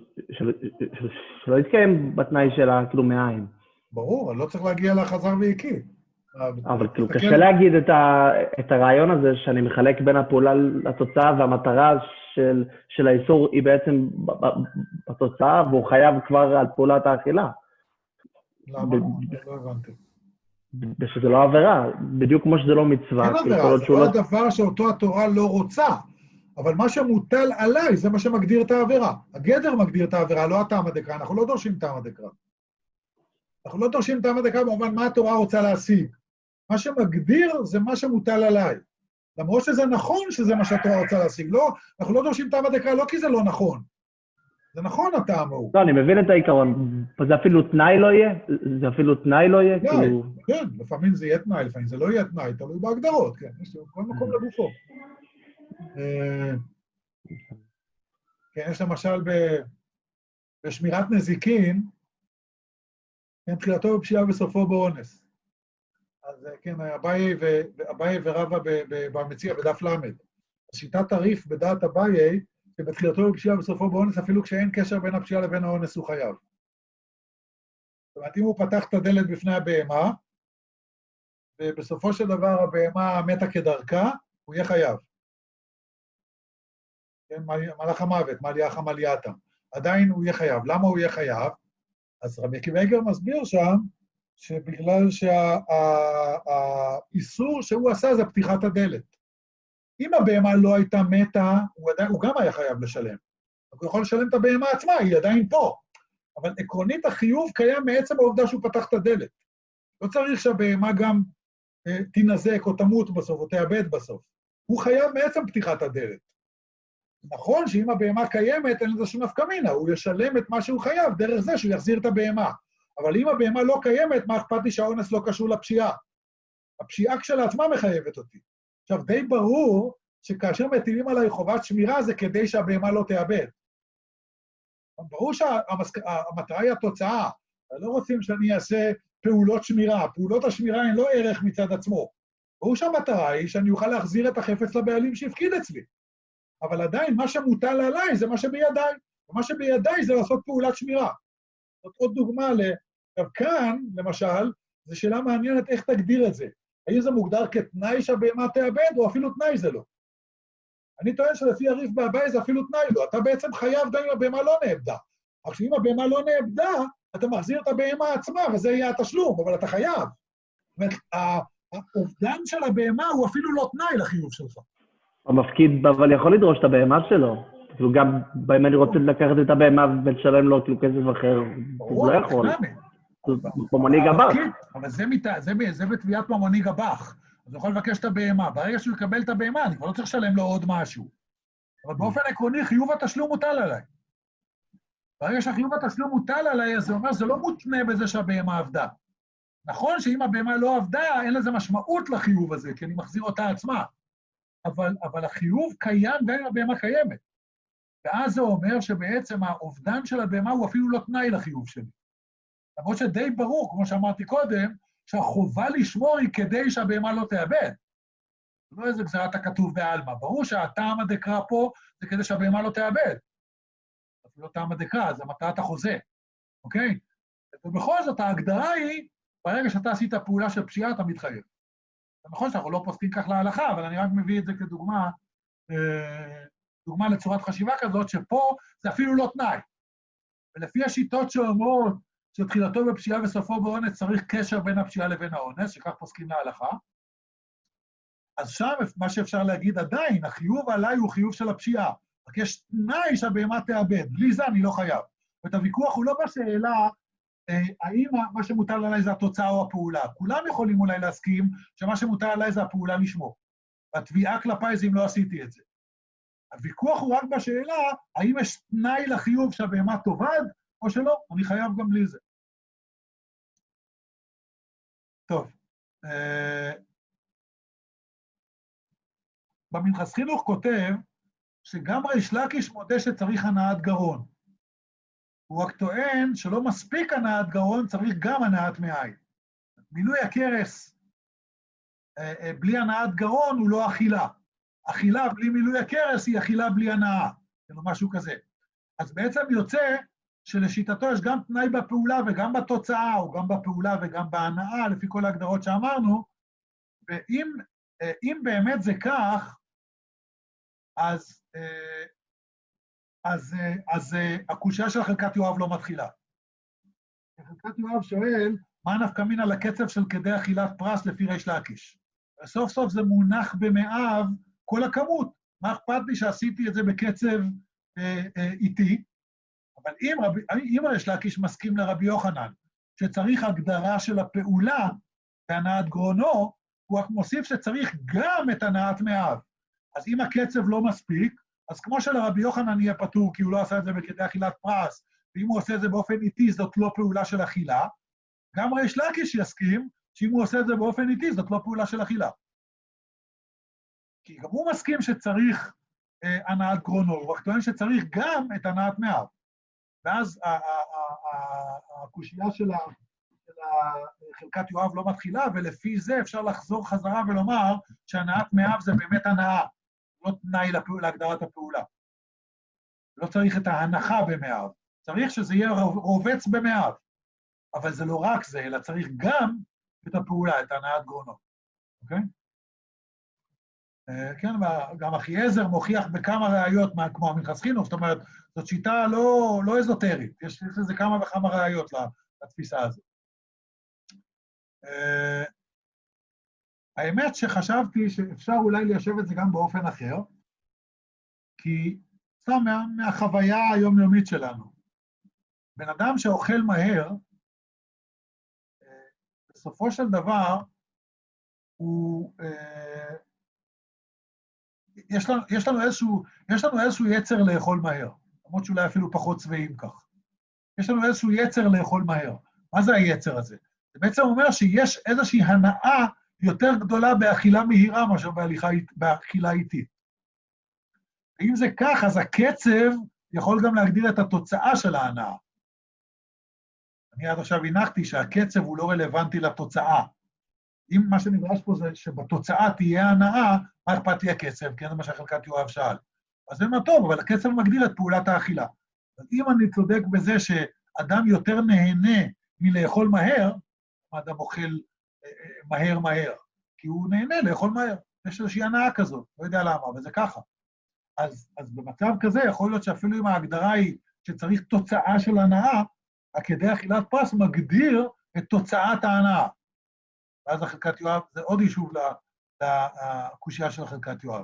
שלא יתקיים בתנאי של כאילו מעיים. ברור, לא צריך להגיע לחזר והקיא. אבל כאילו קשה להגיד את הרעיון הזה שאני מחלק בין הפעולה לתוצאה, והמטרה של האיסור היא בעצם בתוצאה, והוא חייב כבר על פעולת האכילה. למה? לא הבנתי. ושזה לא עבירה, בדיוק כמו שזה לא מצווה. אין עבירה, זה לא הדבר שאותו התורה לא רוצה, אבל מה שמוטל עליי זה מה שמגדיר את העבירה. הגדר מגדיר את העבירה, לא הטעם דקרא, אנחנו לא דורשים טעם דקרא. אנחנו לא דורשים טעם דקרא במובן מה התורה רוצה להשיג. מה שמגדיר זה מה שמוטל עליי. למרות שזה נכון שזה מה שהתורה רוצה להשיג. לא, אנחנו לא דורשים טעם דקרא, לא כי זה לא נכון, זה נכון הטעם ההוא. לא, אני מבין את העיקרון. זה אפילו תנאי לא יהיה? זה אפילו תנאי לא יהיה? כאילו... כן, לפעמים זה יהיה תנאי, לפעמים זה לא יהיה תנאי, תלוי בהגדרות, כן, יש כל מקום לגופו. כן, יש למשל בשמירת נזיקין, כן, תחילתו בפשיעה וסופו באונס. אז כן, אביי ורבא במציע בדף למד. שיטת הריף בדעת אביי, שבתחילתו בפשיעה וסופו באונס, אפילו כשאין קשר בין הפשיעה לבין האונס, הוא חייב. זאת אומרת, אם הוא פתח את הדלת בפני הבהמה, ובסופו של דבר הבהמה מתה כדרכה, הוא יהיה חייב. כן, מלאך המוות, מליאך מלייתם. עדיין הוא יהיה חייב. למה הוא יהיה חייב? אז רבי עקיבא איגר מסביר שם, שבגלל שהאיסור שהוא עשה זה פתיחת הדלת. אם הבהמה לא הייתה מתה, הוא גם היה חייב לשלם. הוא יכול לשלם את הבהמה עצמה, היא עדיין פה. אבל עקרונית החיוב קיים מעצם העובדה שהוא פתח את הדלת. לא צריך שהבהמה גם תינזק או תמות בסוף, או תאבד בסוף. הוא חייב מעצם פתיחת הדלת. נכון שאם הבהמה קיימת, אין לזה שום נפקא מינה, הוא ישלם את מה שהוא חייב, דרך זה שהוא יחזיר את הבהמה. אבל אם הבהמה לא קיימת, מה אכפת לי שהאונס לא קשור לפשיעה? הפשיעה כשלעצמה מחייבת אותי. עכשיו, די ברור שכאשר מטילים עליי חובת שמירה, זה כדי שהבהמה לא תאבד. ברור שהמטרה היא התוצאה. לא רוצים שאני אעשה פעולות שמירה. פעולות השמירה הן לא ערך מצד עצמו. ברור שהמטרה היא שאני אוכל להחזיר את החפץ לבעלים שהפקיד אצלי. אבל עדיין, מה שמוטל עליי זה מה שבידיי. ומה שבידיי זה לעשות פעולת שמירה. זאת עוד דוגמה כאן, למשל, זו שאלה מעניינת איך תגדיר את זה. האם זה מוגדר כתנאי שהבהמה תאבד, או אפילו תנאי זה לא? אני טוען שלפי הריף באביי זה אפילו תנאי לא. אתה בעצם חייב גם אם הבהמה לא נאבדה. אך שאם הבהמה לא נאבדה, אתה מחזיר את הבהמה עצמה, וזה יהיה התשלום, אבל אתה חייב. האובדן של הבהמה הוא אפילו לא תנאי לחיוב שלך. המפקיד, אבל יכול לדרוש את הבהמה שלו. כאילו גם, אם אני רוצה לקחת את הבהמה ולשלם לו כאילו כסף אחר, הוא לא יכול. ממוני גבח. אבל זה בתביעת ממוני גבח. אז הוא יכול לבקש את הבהמה. ברגע שהוא יקבל את הבהמה, אני כבר לא צריך לשלם לו עוד משהו. אבל באופן עקרוני, חיוב התשלום מוטל עליי. ברגע שהחיוב התשלום מוטל עליי, אז זה אומר, זה לא מותנה בזה שהבהמה עבדה. נכון שאם הבהמה לא עבדה, אין לזה משמעות לחיוב הזה, כי אני מחזיר אותה עצמה. אבל החיוב קיים גם אם הבהמה קיימת. ואז זה אומר שבעצם האובדן של הבהמה הוא אפילו לא תנאי לחיוב שלי. למרות שדי ברור, כמו שאמרתי קודם, שהחובה לשמור היא כדי שהבהמה לא תאבד. זה לא איזה גזרת הכתוב בעלמא. ברור שהטעם הדקרא פה זה כדי שהבהמה לא תאבד. זה לא טעם הדקרא, זה מטרת החוזה. אוקיי? ובכל זאת, ההגדרה היא, ברגע שאתה עשית פעולה של פשיעה, אתה מתחייב. זה נכון שאנחנו לא פוסקים כך להלכה, אבל אני רק מביא את זה כדוגמה, דוגמה לצורת חשיבה כזאת, שפה זה אפילו לא תנאי. ולפי השיטות שאומרות שתחילתו בפשיעה וסופו באונס צריך קשר בין הפשיעה לבין האונס, שכך פוסקים להלכה, אז שם מה שאפשר להגיד עדיין, החיוב עליי הוא חיוב של הפשיעה. רק יש תנאי שהבהמה תאבד, בלי זה אני לא חייב. ואת הוויכוח הוא לא בשאלה, האם מה שמוטל עליי זה התוצאה או הפעולה. כולם יכולים אולי להסכים שמה שמוטל עליי זה הפעולה לשמור. והתביעה כלפיי זה אם לא עשיתי את זה. הוויכוח הוא רק בשאלה, האם יש תנאי לחיוב שהבהמה תאבד, או שלא, אני חייב גם בלי זה. טוב. במנחס חינוך כותב, שגם ריש לקיש מודה שצריך הנעת גרון. הוא רק טוען שלא מספיק הנעת גרון, צריך גם הנעת מעיים. מילוי הכרס בלי הנעת גרון הוא לא אכילה. אכילה בלי מילוי הכרס היא אכילה בלי הנאה, כאילו משהו כזה. אז בעצם יוצא שלשיטתו יש גם תנאי בפעולה וגם בתוצאה, או גם בפעולה וגם בהנאה, לפי כל ההגדרות שאמרנו, ואם באמת זה כך, אז הקושיה של חלקת יואב לא מתחילה. חלקת יואב שואל, מה נפקא מינה לקצב של כדי אכילת פרס לפי ריש לקיש? וסוף סוף זה מונח במאב כל הכמות. מה אכפת לי שעשיתי את זה בקצב איטי? אבל אם ריש לקיש מסכים לרבי יוחנן, שצריך הגדרה של הפעולה בהנעת גרונו, הוא רק מוסיף שצריך גם את הנעת מאב. אז אם הקצב לא מספיק, אז כמו שלרבי יוחנן יהיה פטור, כי הוא לא עשה את זה בכדי אכילת פרס, ואם הוא עושה את זה באופן איטי, זאת לא פעולה של אכילה, גם ריש לקיש יסכים שאם הוא עושה את זה באופן איטי, זאת לא פעולה של אכילה. כי גם הוא מסכים שצריך הנעת גרונו, הוא רק טוען שצריך גם את הנעת מאיו. ואז הקושייה של חלקת יואב לא מתחילה, ולפי זה אפשר לחזור חזרה ולומר שהנעת מאיו זה באמת הנאה, לא תנאי להגדרת הפעולה. לא צריך את ההנחה במאיו, צריך שזה יהיה רובץ במאיו. אבל זה לא רק זה, אלא צריך גם את הפעולה, את הנעת גרונו. אוקיי? כן, גם אחיעזר מוכיח בכמה ראיות, כמו המנחס חינוך, זאת אומרת, זאת שיטה לא אזוטרית, יש לזה כמה וכמה ראיות לתפיסה הזאת. האמת שחשבתי שאפשר אולי ליישב את זה גם באופן אחר, כי סתם מהחוויה היומיומית שלנו. בן אדם שאוכל מהר, בסופו של דבר, יש לנו איזשהו יצר לאכול מהר, למרות שאולי אפילו פחות צבעים כך. יש לנו איזשהו יצר לאכול מהר. מה זה היצר הזה? זה בעצם אומר שיש איזושהי הנאה יותר גדולה באכילה מהירה מאשר באכילה איטית. ואם זה כך, אז הקצב יכול גם להגדיר את התוצאה של ההנאה. אני עד עכשיו הנחתי שהקצב הוא לא רלוונטי לתוצאה. אם מה שנדרש פה זה שבתוצאה תהיה הנאה, מה אכפת לי הקצב? כי זה מה שחלקת יואב שאל. אז זה מה טוב, אבל הקצב מגדיר את פעולת האכילה. אז אם אני צודק בזה שאדם יותר נהנה מלאכול מהר, אדם אוכל מהר, כי הוא נהנה לאכול מהר. יש איזושהי הנאה כזאת, לא יודע למה, אבל זה ככה. אז במצב כזה יכול להיות שאפילו אם ההגדרה היא שצריך תוצאה של הנאה, כדי אכילת פרס מגדיר את תוצאת ההנאה. ואז החלקת יואב, זה עוד יישוב לקושייה של החלקת יואב.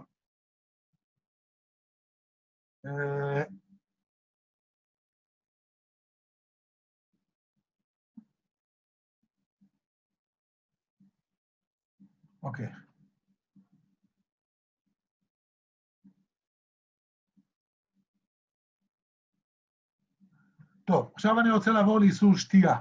אוקיי. טוב, עכשיו אני רוצה לעבור לאיסור שתייה.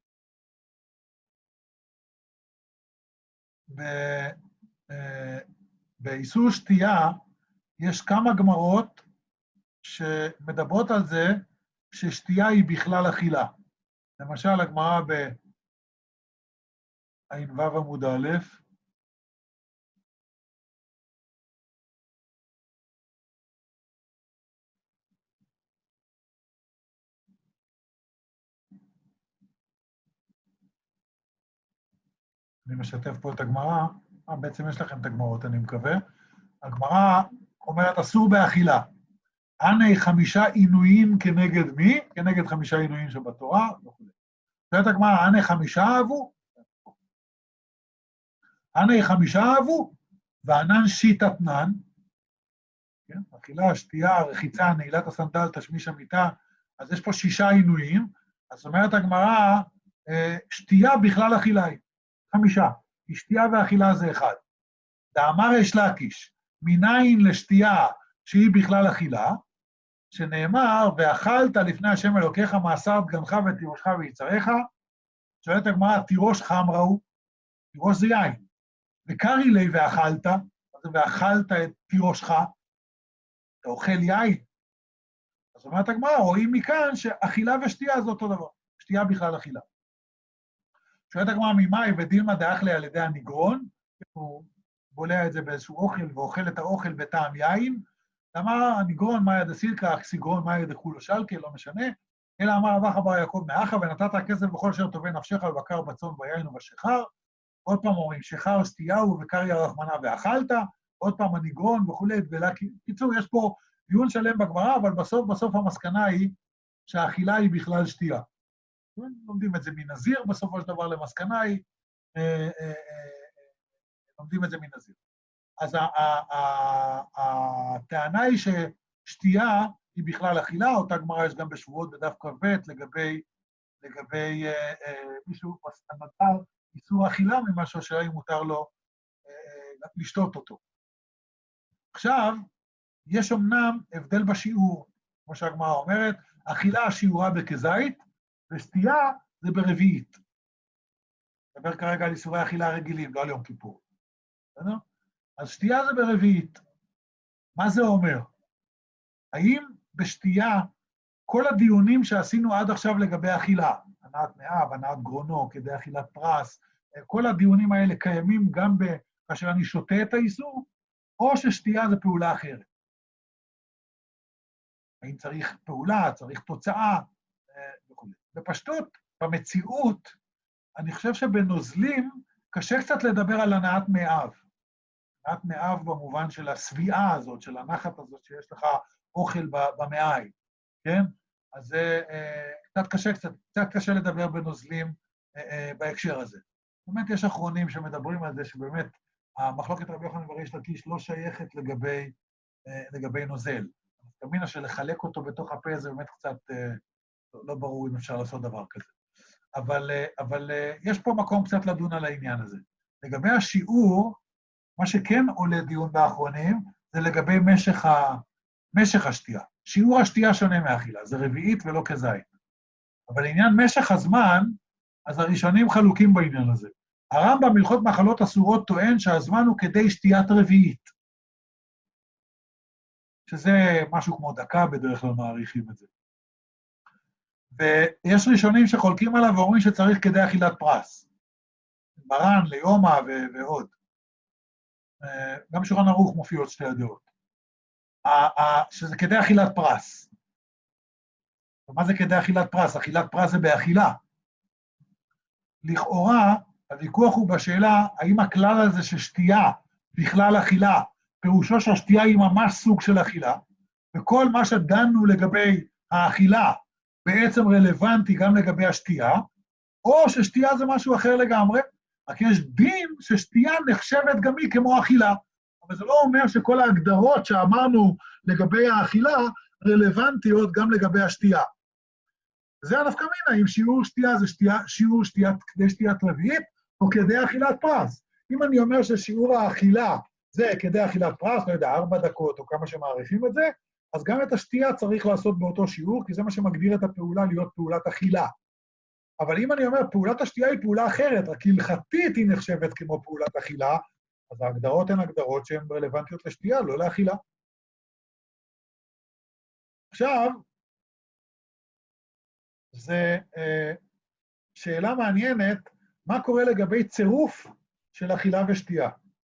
באיסור שתייה יש כמה גמרות שמדברות על זה ששתייה היא בכלל אכילה. למשל, הגמרא בע"ו עמוד א', אני משתף פה את הגמרא, בעצם יש לכם את הגמרות, אני מקווה. הגמרא אומרת, אסור באכילה. הנה 5 עינויים כנגד מי? כנגד 5 עינויים שבתורה, וכו'. זאת הגמרא, הנה 5 אהבו? הנה 5 אהבו? וענן שיטתנן, כן? אכילה, שתייה, רחיצה, נעילת הסנדל, תשמיש המיטה, אז יש פה 6 עינויים, אז אומרת הגמרא, שתייה בכלל אכילה היא. 5, כי שתייה ואכילה זה 1. דאמר ריש לקיש, מניין לשתייה שהיא בכלל אכילה, שנאמר, ואכלת לפני השם אלוקיך מאסר דגנך ותירושך ויצריך, שואלת הגמרא, תירושך אמרו, תירוש זה יין, וקרי לי ואכלת, ואכלת את תירושך, אתה אוכל יין. אז אומרת הגמרא, רואים מכאן שאכילה ושתייה זה אותו דבר, שתייה בכלל אכילה. שואלת הגמרא ממאי ודילמה דאכלי על ידי הניגרון, הוא בולע את זה באיזשהו אוכל ואוכל את האוכל בטעם יין, אמר הניגרון מאיה דסילקה, סיגרון מאיה דכולו שלקה, לא משנה, אלא אמר אבך בר יעקב מאחה, ונתת הכסף בכל אשר טובי נפשך ובקר בצאן ביין ובשיכר, עוד פעם אומרים שיכר שתיהו וקריא רחמנה ואכלת, עוד פעם הניגרון וכולי, קיצור, יש פה דיון שלם בגמרא, אבל בסוף המסקנה היא שהאכילה היא בכלל שתייה. לומדים את זה מנזיר, בסופו של דבר למסקנה היא, לומדים את זה מנזיר. אז הטענה היא ששתייה היא בכלל אכילה, אותה גמרא יש גם בשבועות בדף כ"ב לגבי מישהו נטל איסור אכילה ממשהו שהאם מותר לו לשתות אותו. עכשיו, יש אמנם הבדל בשיעור, כמו שהגמרא אומרת, אכילה שיעורה בכזית, ושתייה זה ברביעית. נדבר כרגע על איסורי אכילה רגילים, לא על יום כיפור. בסדר? אז שתייה זה ברביעית. מה זה אומר? האם בשתייה, כל הדיונים שעשינו עד עכשיו לגבי אכילה, הנעת מאב, הנעת גרונו, כדי אכילת פרס, כל הדיונים האלה קיימים גם כאשר אני שותה את האיסור, או ששתייה זה פעולה אחרת. האם צריך פעולה, צריך תוצאה, וכו'. בפשטות, במציאות, אני חושב שבנוזלים קשה קצת לדבר על הנעת מאב. הנעת מאב במובן של הסביעה הזאת, של הנחת הזאת שיש לך אוכל במעיים, כן? אז זה קצת קשה לדבר בנוזלים בהקשר הזה. באמת יש אחרונים שמדברים על זה שבאמת המחלוקת רבי יוחנן וריש לקיש לא שייכת לגבי נוזל. תמינה שלחלק אותו בתוך הפה זה באמת קצת לא ברור אם אפשר לעשות דבר כזה. אבל יש פה מקום קצת לדון על העניין הזה. לגבי השיעור, מה שכן עולה דיון באחרונים, זה לגבי משך השתייה. שיעור השתייה שונה מאכילה, זה רביעית ולא כזית. אבל לעניין משך הזמן, אז הראשונים חלוקים בעניין הזה. הרמב"ם בהלכות מאכלות אסורות טוען שהזמן הוא כדי שתיית רביעית. שזה משהו כמו דקה, בדרך כלל מעריכים את זה. ויש ראשונים שחולקים עליו ואומרים שצריך כדי אכילת פרס. מרן, ליומא ועוד. גם בשולחן ערוך מופיעות שתי הדעות. שזה כדי אכילת פרס. ומה זה כדי אכילת פרס? אכילת פרס זה באכילה. לכאורה, הוויכוח הוא בשאלה, האם הכלל הזה ששתייה בכלל אכילה, פירושו שהשתייה היא ממש סוג של אכילה, וכל מה שדנו לגבי האכילה בעצם רלוונטי גם לגבי השתייה, או ששתייה זה משהו אחר לגמרי, רק יש דין ששתייה נחשבת גם היא כמו אכילה, אבל זה לא אומר שכל ההגדרות שאמרנו לגבי האכילה רלוונטיות גם לגבי השתייה. זה הנפקא מינה, אם שיעור שתייה זה שיעור שתיית, כדי שתיית רביעית, או כדי אכילת פרס. אם אני אומר ששיעור האכילה זה כדי אכילת פרס, לא יודע, 4 דקות או כמה שמעריכים את זה, אז גם את השתייה צריך לעשות באותו שיעור, כי זה מה שמגדיר את הפעולה להיות פעולת אכילה. אבל אם אני אומר, פעולת השתייה היא פעולה אחרת, רק הלכתית היא נחשבת כמו פעולת אכילה, אז ההגדרות הן הגדרות שהן רלוונטיות לשתייה, לא לאכילה. עכשיו, זו שאלה מעניינת, מה קורה לגבי צירוף של אכילה ושתייה?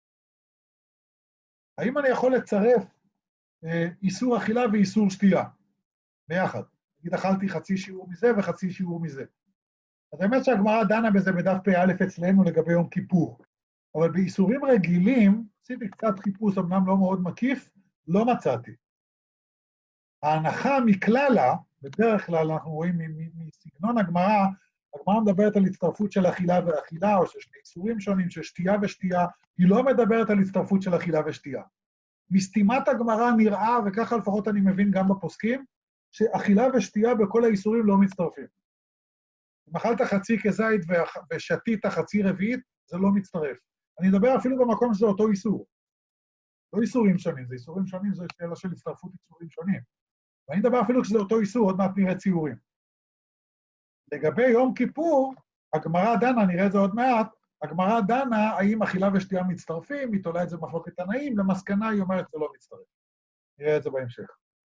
האם אני יכול לצרף איסור אכילה ואיסור שתייה ביחד? נגיד, אכלתי חצי שיעור מזה וחצי שיעור מזה. אז האמת שהגמרא דנה בזה בדף פ"א אצלנו לגבי יום כיפור, אבל באיסורים רגילים, עשיתי קצת חיפוש, אמנם לא מאוד מקיף, לא מצאתי. ההנחה מכללה, בדרך כלל אנחנו רואים מסגנון הגמרא, הגמרא מדברת על הצטרפות של אכילה ואכילה, או שיש איסורים שונים של שתייה ושתייה, היא לא מדברת על הצטרפות של אכילה ושתייה. מסתימת הגמרא נראה, וככה לפחות אני מבין גם בפוסקים, שאכילה ושתייה בכל האיסורים לא מצטרפים. אם אכלת חצי כזית ושתית חצי רביעית, זה לא מצטרף. אני אדבר אפילו במקום שזה אותו איסור. לא איסורים שונים, זה איסורים שונים, זו שאלה של הצטרפות איסורים שונים. ואני אדבר אפילו כשזה אותו איסור, עוד מעט נראה ציורים. לגבי יום כיפור, הגמרא דנה, נראה את זה עוד מעט, הגמרא דנה האם אכילה ושתייה מצטרפים, היא תולה את זה במחלוקת תנאים, למסקנה היא אומרת זה לא מצטרף. נראה את זה בהמשך.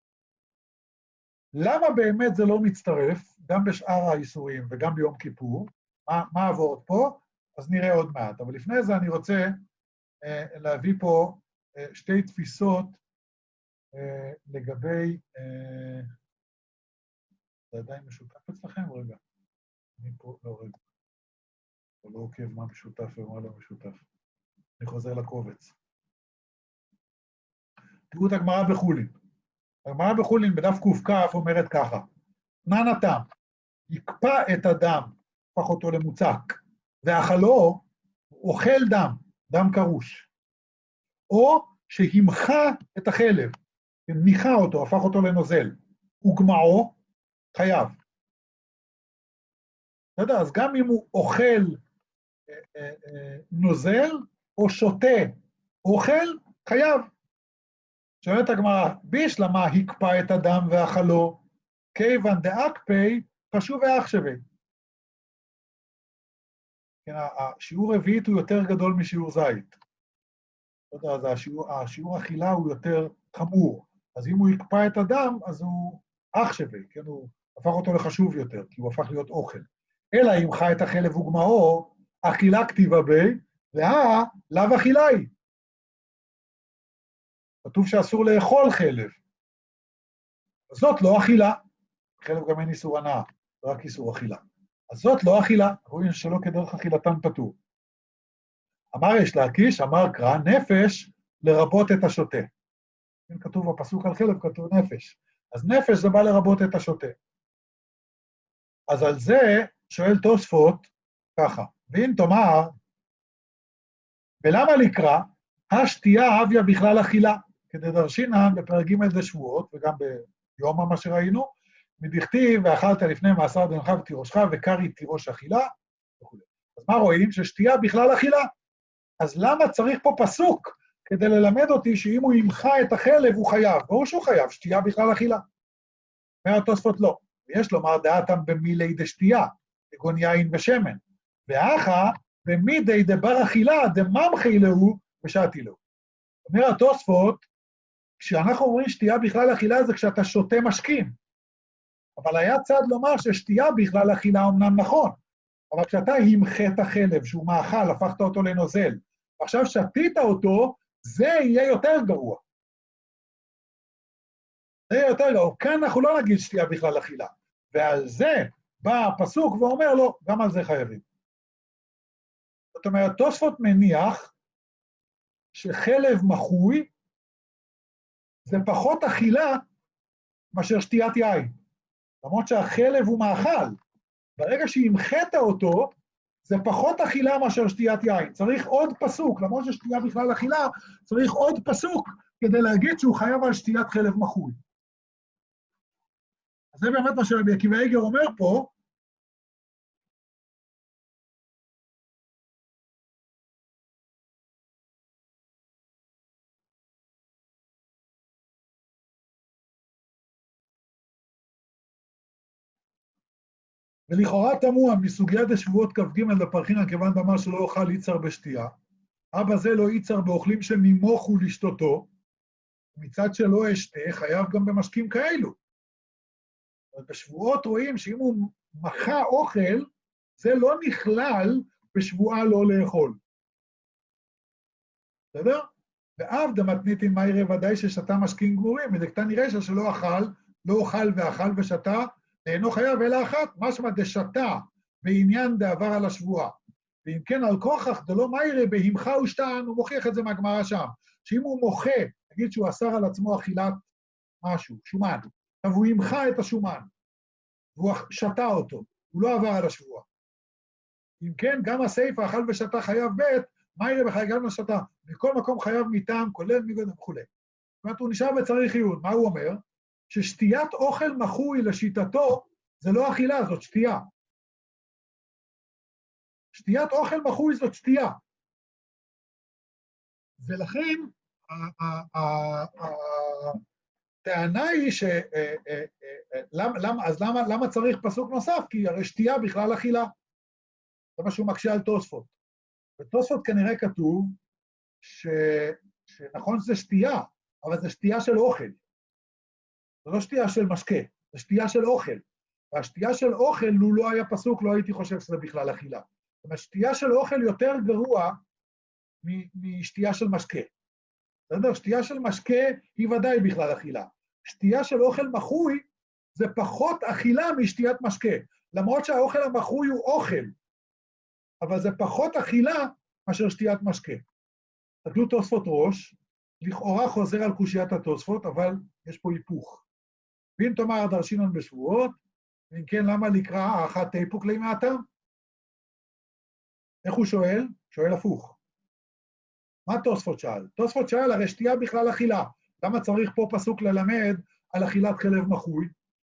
למה באמת זה לא מצטרף, גם בשאר האיסורים וגם ביום כיפור? מה עבור פה? אז נראה עוד מעט. אבל לפני זה אני רוצה להביא פה שתי תפיסות לגבי... זה עדיין משותף אצלכם? רגע. אני פה, לא רגע. לא עוקב מה משותף ומה לא משותף. אני חוזר לקובץ. תראו את הגמרא בחולין. הגמרא בחולין בדף ק"כ אומרת ככה, תנן התם, יקפא את הדם, הפך אותו למוצק, ואכלו אוכל דם, דם קרוש. או שהמחה את החלב, מיכה אותו, הפך אותו לנוזל, וגמעו חייב. אתה יודע, אז גם אם הוא אוכל נוזל, או שותה אוכל, חייב. שואלת הגמרא, בישלמה הקפא את הדם ואכלו, כיוון דאקפי חשוב ואחשבי. כן, השיעור רביעית הוא יותר גדול משיעור זית. לא יודע, אז השיעור אכילה הוא יותר חמור. אז אם הוא יקפא את הדם, אז הוא אחשבי, כן, הוא הפך אותו לחשוב יותר, כי הוא הפך להיות אוכל. אלא אם חי את החלב וגמאו, אכילה כתיבה בי, לאו אכילה היא. כתוב שאסור לאכול חלב. אז זאת לא אכילה. חלב גם אין איסור הנאה, רק איסור אכילה. אז זאת לא אכילה, רואים שלא כדרך אכילתן פטור. אמר יש להקיש, אמר קרא, נפש לרבות את השוטה. אם כתוב בפסוק על חלב, כתוב נפש. אז נפש זה בא לרבות את השוטה. אז על זה שואל תוספות ככה, ואם תאמר, ולמה לקרא, השתייה אביה בכלל אכילה, כדרשינן בפרק ג' בשבועות, וגם ביום מה שראינו, מדכתיב ואכלת לפני מעשר דינך ותירושך וקרי תירוש אכילה, וכו'. אז מה רואים? ששתייה בכלל אכילה. אז למה צריך פה פסוק כדי ללמד אותי שאם הוא ימחה את החלב הוא חייב? ברור שהוא חייב, שתייה בכלל אכילה. אומר התוספות לא. ויש לומר דעתם במילי דשתייה, כגון יין ושמן. ואחא במידי דבר אכילה דממחי להו ושעתי להו. אומר התוספות, כשאנחנו אומרים שתייה בכלל אכילה זה כשאתה שותה משקים. אבל היה צד לומר ששתייה בכלל אכילה אומנם נכון, אבל כשאתה המחית החלב, שהוא מאכל, הפכת אותו לנוזל, ועכשיו שתית אותו, זה יהיה יותר גרוע. זה יהיה יותר גרוע. כאן אנחנו לא נגיד שתייה בכלל אכילה. ועל זה בא הפסוק ואומר לו, גם על זה חייבים. זאת אומרת, תוספות מניח שחלב מחוי זה פחות אכילה מאשר שתיית יין. למרות שהחלב הוא מאכל. ברגע שהמחית אותו, זה פחות אכילה מאשר שתיית יין. צריך עוד פסוק, למרות ששתייה בכלל אכילה, צריך עוד פסוק כדי להגיד שהוא חייב על שתיית חלב מחוי. אז זה באמת מה שרבי עקיבא איגר אומר פה, ולכאורה תמוה מסוגיית השבועות כ"ג לפרחינן כיוון דאמר שלא אוכל יצר בשתייה, אבא זה לא יצר באוכלים שממוחו לשתותו, מצד שלא אשתה חייב גם במשקים כאלו. בשבועות רואים שאם הוא מחה אוכל, זה לא נכלל בשבועה לא לאכול. בסדר? ואף דמתניתין מהירי ודאי ששתה משקים גמורים, ודקתן נראה שלא אכל, לא אוכל ואכל ושתה, אינו חייב אלא אחת, משמע דשתה בעניין דעבר על השבועה. ואם כן על כוכך דלא מהירי בהמחה ושתן, הוא מוכיח את זה מהגמרא שם. שאם הוא מוחה, נגיד שהוא אסר על עצמו אכילת משהו, שומן, אבל הוא המחה את השומן, והוא שתה אותו, הוא לא עבר על השבועה. אם כן, גם הסייפה אכל ושתה חייב ב', מהירי בחייב גם לשתה. בכל מקום חייב מטעם, כולל מגודל וכו'. זאת אומרת, הוא נשאר בצריך עיון. מה הוא אומר? ששתיית אוכל מחוי לשיטתו, זה לא אכילה, זאת שתייה. שתיית אוכל מחוי זאת שתייה. ולכן, הטענה היא למה צריך פסוק נוסף? כי הרי שתייה בכלל אכילה. זה מה שהוא מקשה על תוספות. בתוספות כנראה כתוב שנכון שזה שתייה, אבל זה שתייה של אוכל. זה לא שתייה של משקה, זה שתייה של אוכל. והשתייה של אוכל, לו לא היה פסוק, לא הייתי חושב שזה בכלל אכילה. זאת אומרת, שתייה של אוכל יותר גרוע משתייה של משקה. בסדר? שתייה של משקה היא ודאי בכלל אכילה. שתייה של אוכל מחוי זה פחות אכילה משתיית משקה. למרות שהאוכל המחוי הוא אוכל, אבל זה פחות אכילה מאשר שתיית משקה. תסתכלו תוספות ראש, לכאורה חוזר על קושיית התוספות, אבל יש פה היפוך. ואם תאמר דרשינן בשבועות, ואם כן, למה לקרא אחת תיפוק לי מעתה? איך הוא שואל? שואל הפוך. מה תוספות שאל? תוספות שאל, הרי שתייה בכלל אכילה. למה צריך פה פסוק ללמד על אכילת חלב מחוי?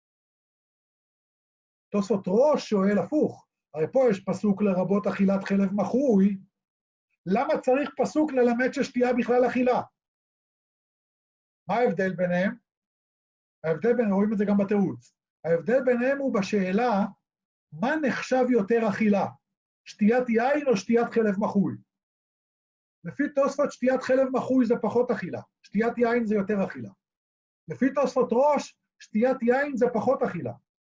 תוספות ראש שואל הפוך. הרי פה יש פסוק לרבות אכילת חלב מחוי. למה צריך פסוק ללמד ששתייה בכלל אכילה? מה ההבדל ביניהם? ההבדל ביניהם, רואים את זה גם בתירוץ. ההבדל ביניהם הוא בשאלה, מה נחשב יותר אכילה? שתיית יין או שתיית חלב מחוי? לפי תוספות, שתיית חלב מחוי זה פחות אכילה, שתיית יין זה יותר אכילה. לפי תוספות ראש, שתיית יין זה פחות אכילה.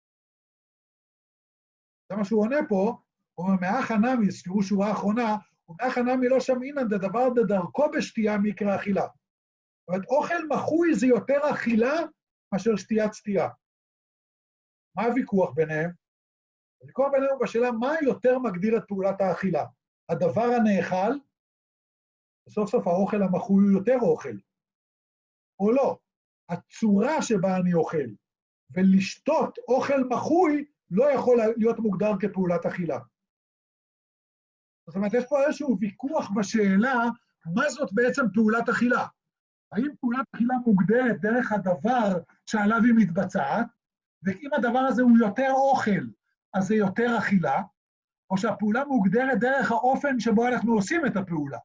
זה מה שהוא עונה פה, הוא אומר, מאח הנמי, תראו שורה האחרונה, ומאח הנמי לא שמעינן דדבר דדרכו בשתייה מקרא אכילה. זאת אומרת, אוכל מחוי זה יותר אכילה מאשר שתיית סטייה. מה הוויכוח ביניהם? הוויכוח ביניהם הוא בשאלה מה יותר מגדיר את פעולת האכילה. הדבר הנאכל, בסוף סוף האוכל המחוי הוא יותר אוכל, או לא. הצורה שבה אני אוכל, ולשתות אוכל מחוי, לא יכול להיות מוגדר כפעולת אכילה. זאת אומרת, יש פה איזשהו ויכוח בשאלה, מה זאת בעצם פעולת אכילה? האם פעולת אכילה מוגדרת דרך הדבר שעליו היא מתבצעת, ואם הדבר הזה הוא יותר אוכל, אז זה יותר אכילה, או שהפעולה מוגדרת דרך האופן שבו אנחנו עושים את הפעולה.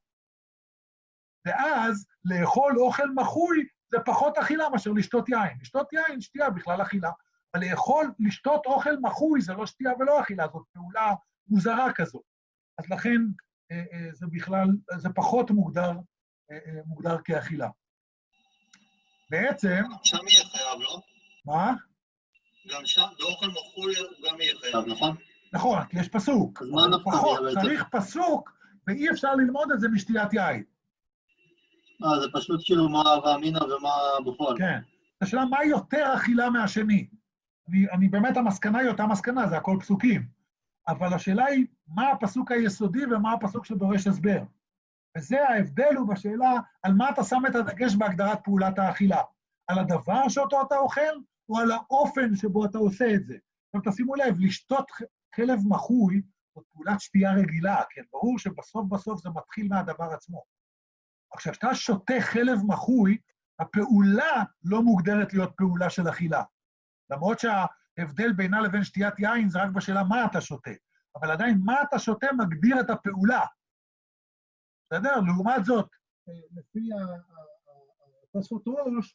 ואז לאכול אוכל מחוי זה פחות אכילה מאשר לשתות יין. לשתות יין, שתייה בכלל אכילה. אבל לשתות אוכל מחוי זה לא שתייה ולא אכילה, זאת פעולה מוזרה כזאת. אז לכן זה בכלל, זה פחות מוגדר כאכילה. בעצם... שם יהיה חייב, לא? מה? גם שם, באוכל מחוי גם יהיה חייב, נכון? נכון, כי יש פסוק. אז מה אנחנו צריך פסוק, ואי אפשר ללמוד את זה משתיית יין. זה פשוט כאילו מה ואמינה ומה בפועל. כן. השאלה, מה יותר אכילה מהשני? אני באמת, המסקנה היא אותה מסקנה, זה הכל פסוקים. אבל השאלה היא, מה הפסוק היסודי ומה הפסוק שדורש הסבר? וזה ההבדל הוא בשאלה, על מה אתה שם את הדגש בהגדרת פעולת האכילה? על הדבר שאותו אתה אוכל, או על האופן שבו אתה עושה את זה? עכשיו תשימו לב, לשתות חלב מחוי, זאת פעולת שתייה רגילה, כן? ברור שבסוף זה מתחיל מהדבר עצמו. עכשיו, כשאתה שותה חלב מחוי, הפעולה לא מוגדרת להיות פעולה של אכילה. למרות שההבדל בינה לבין שתיית יין זה רק בשאלה מה אתה שותה. אבל עדיין מה אתה שותה מגדיר את הפעולה. בסדר? לעומת זאת, לפי תוספות ראש,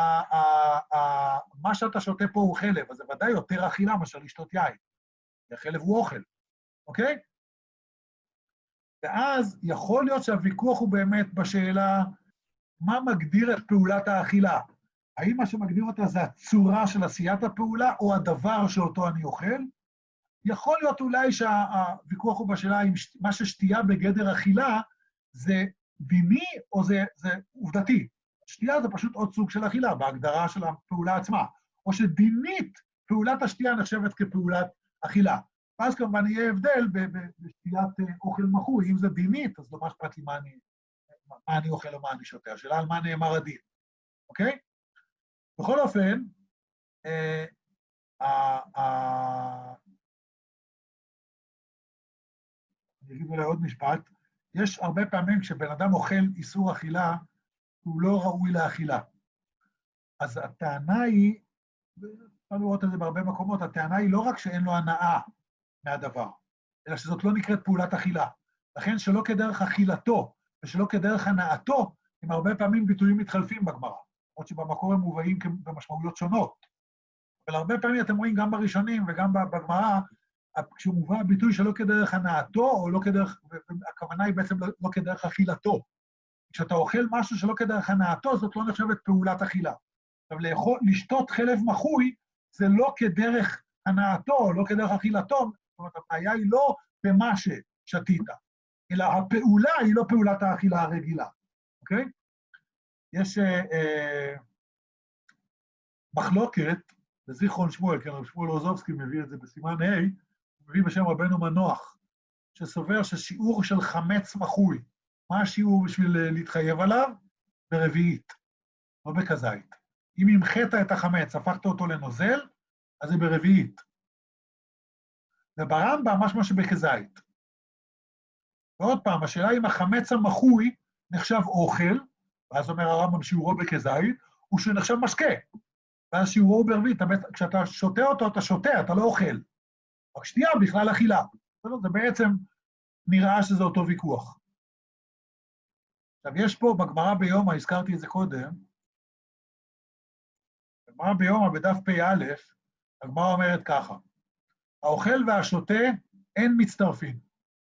מה שאתה שותה פה הוא חלב, אז זה ודאי יותר אכילה מאשר לשתות יין. החלב הוא אוכל, אוקיי? ואז יכול להיות שהוויכוח הוא באמת בשאלה, מה מגדיר את פעולת האכילה? האם מה שמגדיר אותה זה הצורה של עשיית הפעולה, או הדבר שאותו אני אוכל? יכול להיות אולי שהוויכוח הוא בשאלה, אם מה ששתייה בגדר אכילה, זה דיני או זה עובדתי. שתייה זה פשוט עוד סוג של אכילה, בהגדרה של הפעולה עצמה. או שדינית, פעולת השתייה נחשבת כפעולת אכילה. ואז כמובן יהיה הבדל בשתיית אוכל מחוי. אם זה דינית, אז לא מה אכפת לי מה אני אוכל או מה אני שותה. השאלה על מה נאמר הדין. אוקיי? בכל אופן, אני אגיד אולי עוד משפט, יש הרבה פעמים כשבן אדם אוכל איסור אכילה, הוא לא ראוי לאכילה. אז הטענה היא, אפשר לראות את זה בהרבה מקומות, הטענה היא לא רק שאין לו הנאה מהדבר, אלא שזאת לא נקראת פעולת אכילה. לכן שלא כדרך אכילתו ושלא כדרך הנאתו, הם הרבה פעמים ביטויים מתחלפים בגמרא, למרות שבמקור הם מובאים במשמעויות שונות. אבל הרבה פעמים אתם רואים גם בראשונים וגם בגמרא, כשהוא מובא הביטוי שלא כדרך הנאתו, או לא כדרך, הכוונה היא בעצם לא כדרך אכילתו. כשאתה אוכל משהו שלא כדרך הנאתו, זאת לא נחשבת פעולת אכילה. עכשיו, לשתות חלב מחוי, זה לא כדרך הנאתו, לא כדרך אכילתו, זאת אומרת, הבעיה היא לא במה ששתית, אלא הפעולה היא לא פעולת האכילה הרגילה, אוקיי? יש מחלוקת, בזיכרון שמואל, כן, רב שמואל אוזובסקי מביא את זה בסימן ה', הוא מביא בשם רבנו מנוח, שסובר ששיעור של חמץ מחוי, מה השיעור בשביל להתחייב עליו? ברביעית, לא בכזית. אם המחאת את החמץ, הפכת אותו לנוזל, אז זה ברביעית. וברמב"ם משמע שבכזית. ועוד פעם, השאלה אם החמץ המחוי נחשב אוכל, ואז אומר הרמב"ם שיעורו בכזית, הוא שנחשב משקה. ואז שיעורו הוא ברביעית, כשאתה שותה אותו, אתה שותה, אתה לא אוכל. רק שתייה בכלל אכילה. זה בעצם נראה שזה אותו ויכוח. עכשיו, יש פה בגמרא ביומא, הזכרתי את זה קודם, הגמרא ביומא בדף פ"א, הגמרא אומרת ככה, האוכל והשותה אין מצטרפים.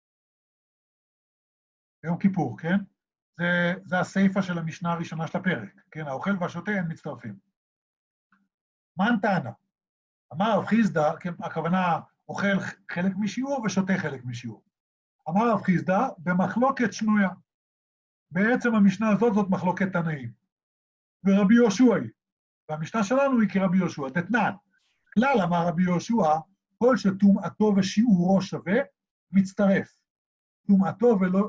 ביום כיפור, כן? זה הסיפא של המשנה הראשונה של הפרק, כן? האוכל והשותה אין מצטרפים. מן טענה? אמר רב חיסדא, כן, הכוונה אוכל חלק משיעור ושותה חלק משיעור. אמר רב חיסדא, במחלוקת שנויה. בעצם המשנה הזאת זאת מחלוקת תנאים. ורבי יהושע היא. והמשנה שלנו היא כרבי יהושע, דתנן. כלל אמר רבי יהושע, כל שטומאתו ושיעורו שווה, מצטרף. טומאתו ולא...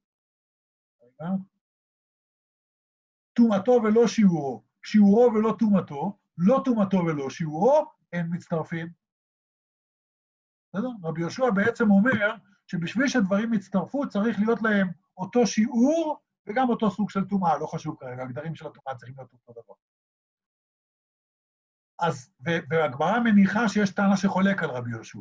טומאתו ולא שיעורו, שיעורו ולא טומאתו, לא טומאתו ולא שיעורו, אין מצטרפים. בסדר? רבי יהושע בעצם אומר שבשביל שדברים יצטרפו צריך להיות להם אותו שיעור וגם אותו סוג של טומאה, לא חשוב כרגע, הגדרים של הטומאה צריכים להיות אותו דבר. אז, והגמרא מניחה שיש טענה שחולק על רבי יהושע.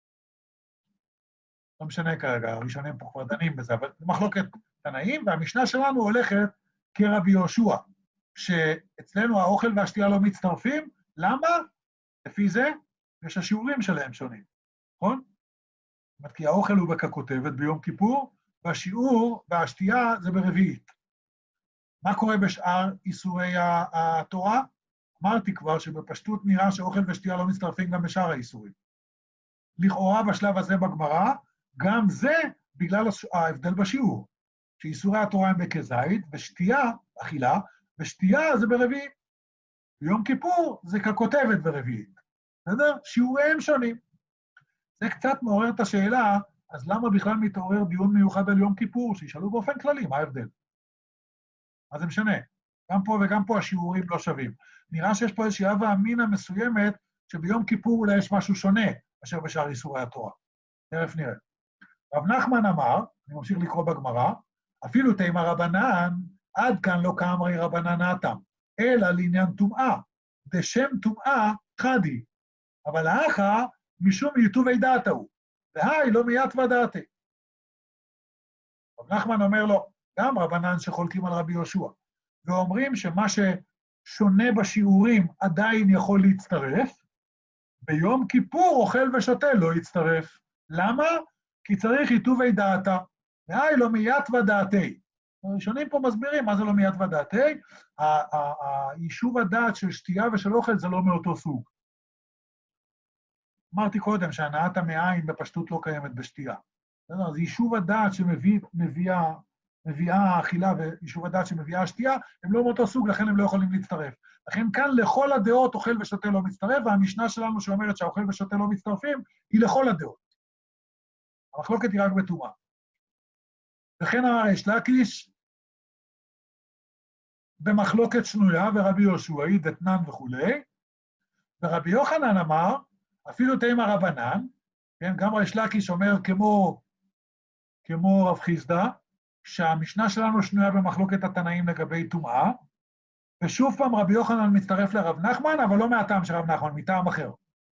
לא משנה כרגע, הראשונים פה כבר דנים בזה, אבל מחלוקת תנאים, והמשנה שלנו הולכת כרבי יהושע, שאצלנו האוכל והשתייה לא מצטרפים, למה? לפי זה, יש השיעורים שלהם שונים, נכון? זאת אומרת, כי האוכל הוא בככותבת ביום כיפור, והשיעור והשתייה זה ברביעית. מה קורה בשאר איסורי התורה? אמרתי כבר שבפשטות נראה שאוכל ושתייה לא מצטרפים גם בשאר האיסורים. לכאורה בשלב הזה בגמרא, גם זה בגלל ההבדל בשיעור, שאיסורי התורה הם בכזית, ושתייה, אכילה, ושתייה זה ברביעית. ביום כיפור זה ככותבת ברביעית. בסדר? שיעוריהם שונים. זה קצת מעורר את השאלה, אז למה בכלל מתעורר דיון מיוחד על יום כיפור, שישאלו באופן כללי, מה ההבדל? אז זה משנה. גם פה וגם פה השיעורים לא שווים. נראה שיש פה איזושהי הווה אמינא מסוימת, שביום כיפור אולי יש משהו שונה, אשר בשאר איסורי התורה. תכף נראה. רב נחמן אמר, אני ממשיך לקרוא בגמרא, אפילו תימא רבנן, עד כאן לא כאמרי רבנן אטם, אלא לעניין טומאה, דשם טומאה חדי, אבל האחא משום יטובי דעתה הוא, והי לא מיתווה דעתי. רב נחמן אומר לו, גם רבנן שחולקים על רבי יהושע, ואומרים שמה ששונה בשיעורים עדיין יכול להצטרף, ביום כיפור אוכל ושותה לא יצטרף. למה? כי צריך יטובי דעתה, והי לא מיתווה דעתי. הראשונים פה מסבירים מה זה לא מיתווה דעתי, היישוב הדעת של שתייה ושל אוכל זה לא מאותו סוג. אמרתי קודם שהנעת המעיים בפשטות לא קיימת בשתייה. אז יישוב הדעת שמביאה האכילה ויישוב הדעת שמביאה השתייה, הם לא מאותו סוג, לכן הם לא יכולים להצטרף. לכן כאן לכל הדעות אוכל ושותה לא מצטרף, והמשנה שלנו שאומרת שהאוכל ושותה לא מצטרפים, היא לכל הדעות. המחלוקת היא רק בטומאה. וכן אמר ריש לקיש, במחלוקת שנויה, ורבי יהושע, דתנן וכולי, ורבי יוחנן אמר, אפילו תימא רבנן, כן, גם ריש לקיש אומר כמו רב חיסדא, שהמשנה שלנו שנויה במחלוקת התנאים לגבי טומאה, ושוב פעם רבי יוחנן מצטרף לרב נחמן, אבל לא מהטעם של רב נחמן, מטעם אחר.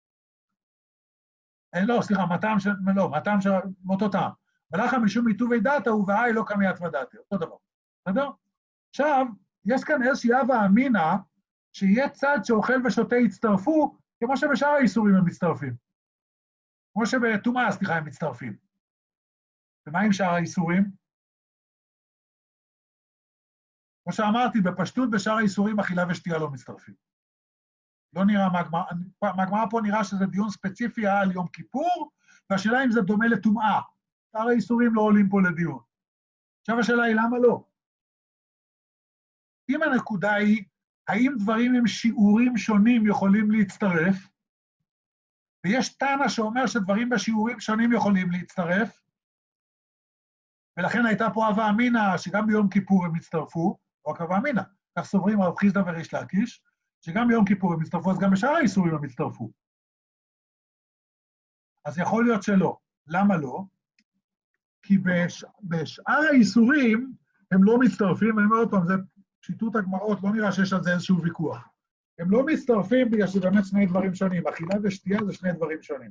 לא, סליחה, מהטעם של אותו טעם. ולאחר משום יטובי דעתה הוא והי לא כמיתווה דעתי, אותו דבר. בסדר? עכשיו, יש כאן איזושהי הווה אמינא, שיהיה צד שאוכל ושותה יצטרפו, כמו שבשאר האיסורים הם מצטרפים. כמו שבטומאה, סליחה, הם מצטרפים. ומה עם שאר האיסורים? כמו שאמרתי, בפשטות בשאר האיסורים אכילה ושתייה לא מצטרפים. לא נראה, מהגמרא פה נראה שזה דיון ספציפי על יום כיפור, והשאלה אם זה דומה לטומאה. שאר האיסורים לא עולים פה לדיון. עכשיו השאלה היא למה לא? אם הנקודה היא, האם דברים עם שיעורים שונים יכולים להצטרף, ויש תנא שאומר שדברים בשיעורים שונים יכולים להצטרף, ולכן הייתה פה הווה אמינא שגם ביום כיפור הם הצטרפו, או רק הווה אמינא, כך סוברים רב חיסדא וריש לקיש, שגם ביום כיפור הם הצטרפו, אז גם בשאר האיסורים הם הצטרפו. אז יכול להיות שלא. למה לא? כי בשאר האיסורים הם לא מצטרפים, אני אומר עוד פעם, זה שיטות הגמרות, לא נראה שיש על זה איזשהו ויכוח. הם לא מצטרפים בגלל שבאמת שני דברים שונים, אכילה ושתייה זה שני דברים שונים.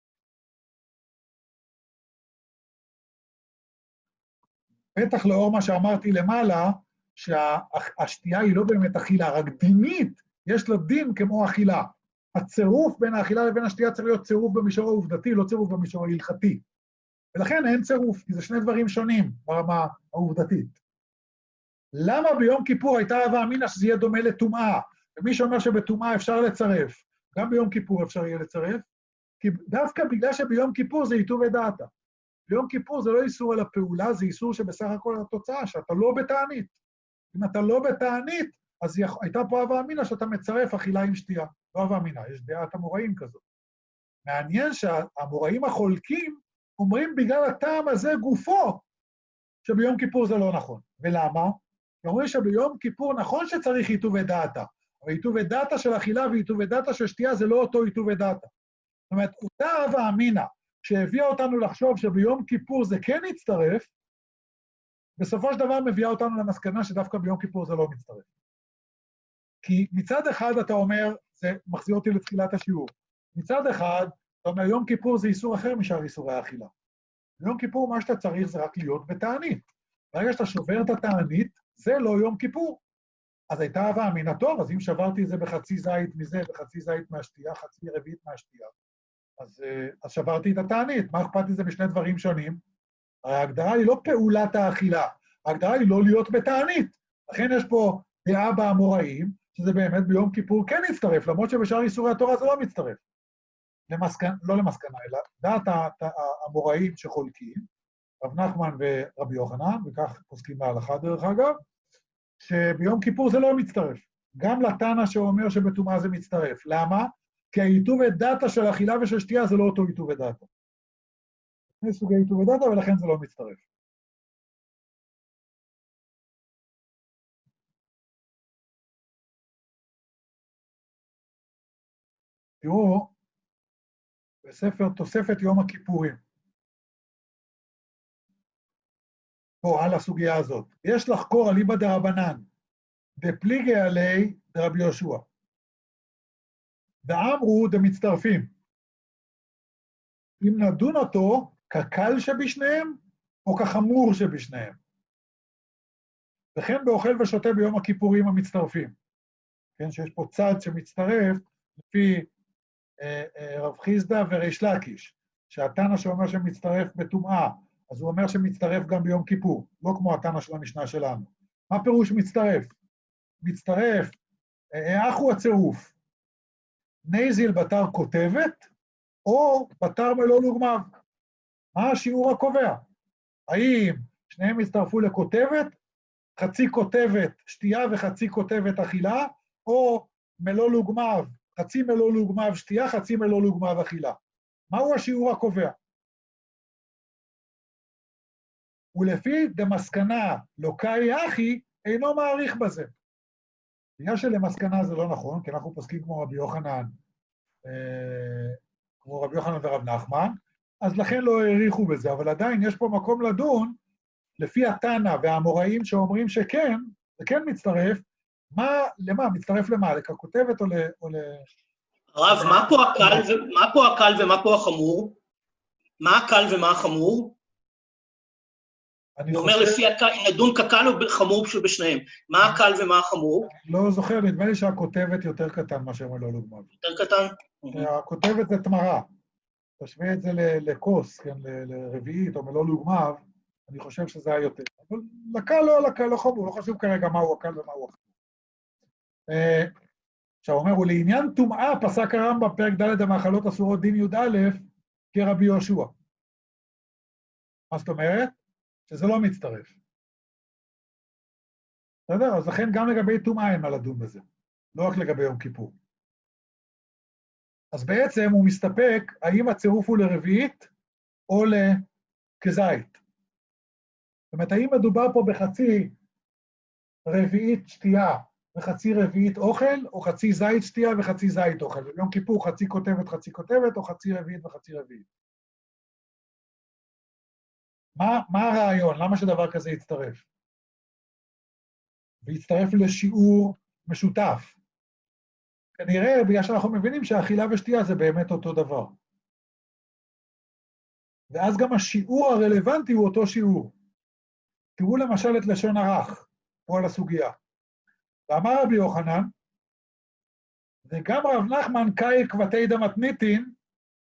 בטח לאור מה שאמרתי למעלה, שהשתייה היא לא באמת אכילה, רק דינית יש לו דין כמו אכילה. הצירוף בין האכילה לבין השתייה צריך להיות צירוף במישור העובדתי, לא צירוף במישור ההלכתי. ולכן אין צירוף, כי זה שני דברים שונים ברמה העובדתית. למה ביום כיפור הייתה הווה אמינא שזה יהיה דומה לטומאה? ומי שאומר שבטומאה אפשר לצרף, גם ביום כיפור אפשר יהיה לצרף, כי דווקא בגלל שביום כיפור זה איתו ודעתה. ביום כיפור זה לא איסור על הפעולה, זה איסור שבסך הכל התוצאה, שאתה לא בתענית. אם אתה לא בתענית, אז הייתה פה הווה אמינא שאתה מצרף אכילה עם שתייה. לא הווה אמינא, יש דעת אמוראים כזאת. מעניין שהאמוראים החולקים אומרים בגלל הטעם הזה גופו, שביום כיפור זה לא נכון. ולמה? כי אומרים שביום כיפור נכון שצריך איתו ודעתה, אבל איתו ודעתה של אכילה ואיתו ודעתה של שתייה זה לא אותו איתו ודעתה. זאת אומרת, אותה הווה אמינא שהביאה אותנו לחשוב שביום כיפור זה כן יצטרף, בסופו של דבר מביאה אותנו למסקנה שדווקא ביום כיפור זה לא מצטרף. כי מצד אחד אתה אומר, זה מחזיר אותי לתחילת השיעור, מצד אחד אתה אומר, יום כיפור זה איסור אחר משאר איסורי האכילה. ביום כיפור מה שאתה צריך זה רק להיות בתענית. ברגע שאתה שובר את התענית, זה לא יום כיפור. אז הייתה הווה אמינא טוב, אז אם שברתי את זה בחצי זית מזה, בחצי זית מהשתייה, חצי רביעית מהשתייה, אז שברתי את התענית. מה אכפת לזה בשני דברים שונים? ההגדרה היא לא פעולת האכילה, ההגדרה היא לא להיות בתענית. לכן יש פה דעה באמוראים, שזה באמת ביום כיפור כן יצטרף, למרות שבשאר איסורי התורה זה לא מצטרף. לא למסקנה, אלא דעת האמוראים שחולקים, רב נחמן ורבי יוחנן, וכך פוסקים בהלכה דרך אגב, שביום כיפור זה לא מצטרף. גם לתנא שאומר שבטומאה זה מצטרף. למה? כי העיטוב ודעתה של אכילה ושל שתייה זה לא אותו עיטוב ודעתה. שני סוגי עיטוב ודעתה, ולכן זה לא מצטרף. תראו, בספר תוספת יום הכיפורים, פה על הסוגיה הזאת, יש לחקור אליבא דרבנן, דפליגי עלי דרבי יהושע. ואמרו דמצטרפים. אם נדון אותו כקל שבשניהם, או כחמור שבשניהם. וכן באוכל ושותה ביום הכיפורים המצטרפים. כן, שיש פה צד שמצטרף, לפי רב חיסדא וריש לקיש, שהתנא שאומר שמצטרף בטומאה, אז הוא אומר שמצטרף גם ביום כיפור, לא כמו התנא של המשנה שלנו. מה פירוש מצטרף? מצטרף, איך הוא הצירוף? נייזיל בתר כותבת, או בתר מלוא לוגמיו. מה השיעור הקובע? האם שניהם הצטרפו לכותבת, חצי כותבת שתייה וחצי כותבת אכילה, או מלוא לוגמיו, חצי מלוא לוגמיו שתייה, חצי מלוא לוגמיו אכילה. מהו השיעור הקובע? ולפי דמסקנה לוקאי אחי, אינו מעריך בזה. בגלל שלמסקנה זה לא נכון, כי אנחנו פוסקים כמו רבי יוחנן, ורב נחמן, אז לכן לא העריכו בזה, אבל עדיין יש פה מקום לדון, לפי התנא והאמוראים שאומרים שכן, זה כן מצטרף, למה? מצטרף למה? לככותבת או ל... הרב, מה פה הקל ומה פה החמור? מה הקל ומה החמור? אני אומר לפי נדון כקל או חמור שבשניהם. מה הקל ומה החמור? לא זוכר, נדמה לי שהכותבת יותר קטן מאשר מלוא לוגמיו. יותר קטן? הכותבת זה תמרה. תשווה את זה לכוס, כן, לרביעית או מלוא לוגמיו, אני חושב שזה היה יותר. אבל לקל לא חמור, לא חשוב כרגע מהו הקל ומהו החמור. עכשיו אומר, ולעניין טומאה פסק הרמב"ם פרק ד' המאכלות אסורות דין י"א כרבי יהושע. מה זאת אומרת? שזה לא מצטרף. בסדר? אז לכן גם לגבי טומאה אין מה לדון בזה, לא רק לגבי יום כיפור. אז בעצם הוא מסתפק האם הצירוף הוא לרביעית או כזית. זאת אומרת, האם מדובר פה בחצי רביעית שתייה וחצי רביעית אוכל, או חצי זית שתייה וחצי זית אוכל. ביום כיפור חצי כותבת, או חצי רביעית וחצי רביעית. מה הרעיון? למה שדבר כזה יצטרף? ויצטרף לשיעור משותף. כנראה בגלל שאנחנו מבינים שהאכילה ושתייה זה באמת אותו דבר. ואז גם השיעור הרלוונטי הוא אותו שיעור. תראו למשל את לשון ערך, פה על הסוגיה. ואמר רבי יוחנן, וגם רב נחמן קאי כבתי דמתניתין,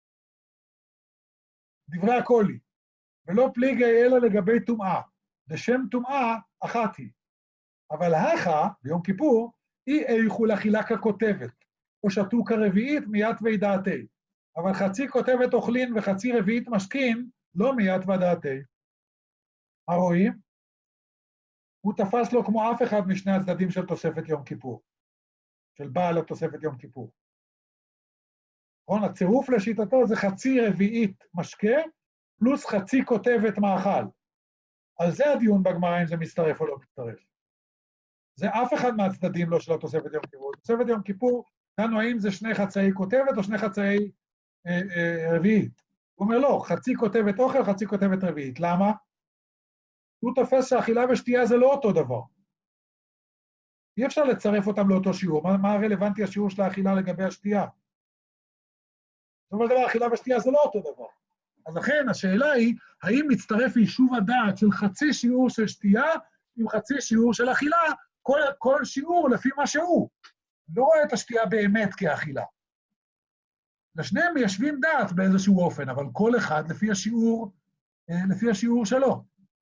דברי הקולי, ולא פליגי אלא לגבי טומאה, לשם טומאה אחת היא. אבל הכה, ביום כיפור, אי איכו לאכילה ככותבת, או שתו כרביעית מיית וידעתי, אבל חצי כותבת אוכלין וחצי רביעית משכין, לא מיית ודעתי. מה רואים? הוא תפס לו כמו אף אחד משני הצדדים של תוספת יום כיפור, של בעל התוספת יום כיפור. נכון? הצירוף לשיטתו זה חצי רביעית משקה, פלוס חצי כותבת מאכל. על זה הדיון בגמרא אם זה מצטרף או לא מצטרף. זה אף אחד מהצדדים לא של התוספת יום כיפור. תוספת יום כיפור, דנו האם זה שני חצאי כותבת או שני חצאי רביעית. הוא אומר לא, חצי כותבת אוכל, חצי כותבת רביעית. למה? הוא תופס שאכילה ושתייה זה לא אותו דבר. אי אפשר לצרף אותם לאותו שיעור. מה הרלוונטי השיעור של האכילה לגבי השתייה? זאת אומרת, האכילה ושתייה זה לא אותו דבר. אז לכן השאלה היא, האם מצטרף יישוב הדעת של חצי שיעור של שתייה עם חצי שיעור של אכילה, כל שיעור לפי מה שהוא. לא רואה את השתייה באמת כאכילה. לשניהם מיישבים דעת באיזשהו אופן, אבל כל אחד לפי השיעור שלו.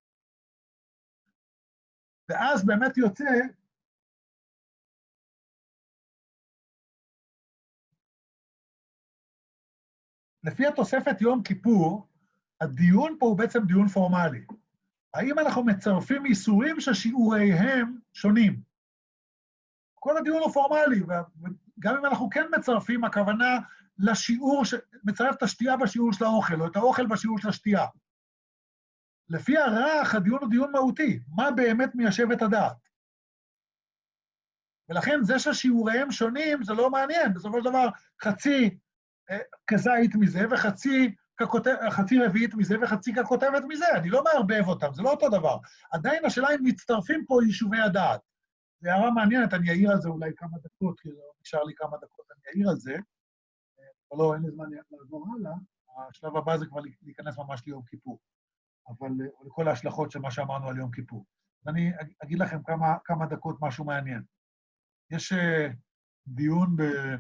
ואז באמת יוצא לפי התוספת יום כיפור, הדיון פה הוא בעצם דיון פורמלי. האם אנחנו מצרפים איסורים ששיעוריהם שונים? כל הדיון הוא פורמלי, וגם אם אנחנו כן מצרפים, הכוונה לשיעור, מצרף את השתייה בשיעור של האוכל, או את האוכל בשיעור של השתייה. לפי הרח, הדיון הוא דיון מהותי, מה באמת מיישב את הדעת. ולכן זה ששיעוריהם שונים, זה לא מעניין, בסופו של דבר חצי כזית מזה, חצי רביעית מזה, וחצי ככותבת מזה, אני לא מערבב אותם, זה לא אותו דבר. עדיין השאלה אם מצטרפים פה יישובי הדעת. זו הערה מעניינת, אני אעיר על זה אולי כמה דקות, כי לא נשאר לי כמה דקות, אני אעיר על זה, אבל לא, אין לי זמן לעבור הלאה, השלב הבא זה כבר להיכנס ממש ליום כיפור, אבל לכל ההשלכות של מה שאמרנו על יום כיפור. אני אגיד לכם כמה דקות משהו מעניין. יש דיון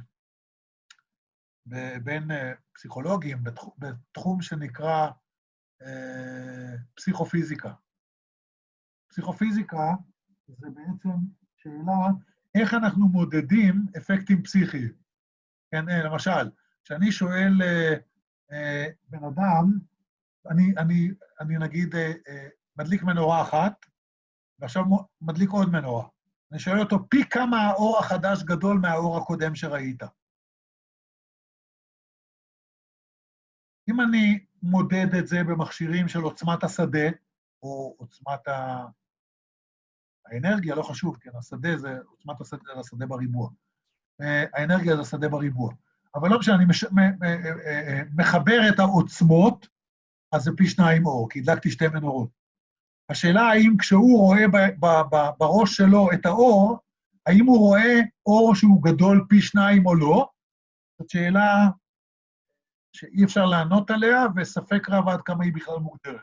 בין פסיכולוגים בתחום שנקרא פסיכופיזיקה. פסיכופיזיקה זה בעצם שאלה איך אנחנו מודדים אפקטים פסיכיים. כן, למשל, כשאני שואל בן אדם, אני נגיד מדליק מנורה אחת, ועכשיו מדליק עוד מנורה. אני שואל אותו, פי כמה האור החדש גדול מהאור הקודם שראית? אם אני מודד את זה במכשירים של עוצמת השדה, או עוצמת האנרגיה, לא חשוב, כן, השדה זה, עוצמת השדה זה השדה בריבוע. האנרגיה זה השדה בריבוע. אבל לא כשאני מחבר את העוצמות, אז זה פי 2 אור, כי הדלקתי 2 מנורות. השאלה האם כשהוא רואה בראש שלו את האור, האם הוא רואה אור שהוא גדול פי 2 או לא? זאת שאלה שאי אפשר לענות עליה, וספק רב עד כמה היא בכלל מוגדרת.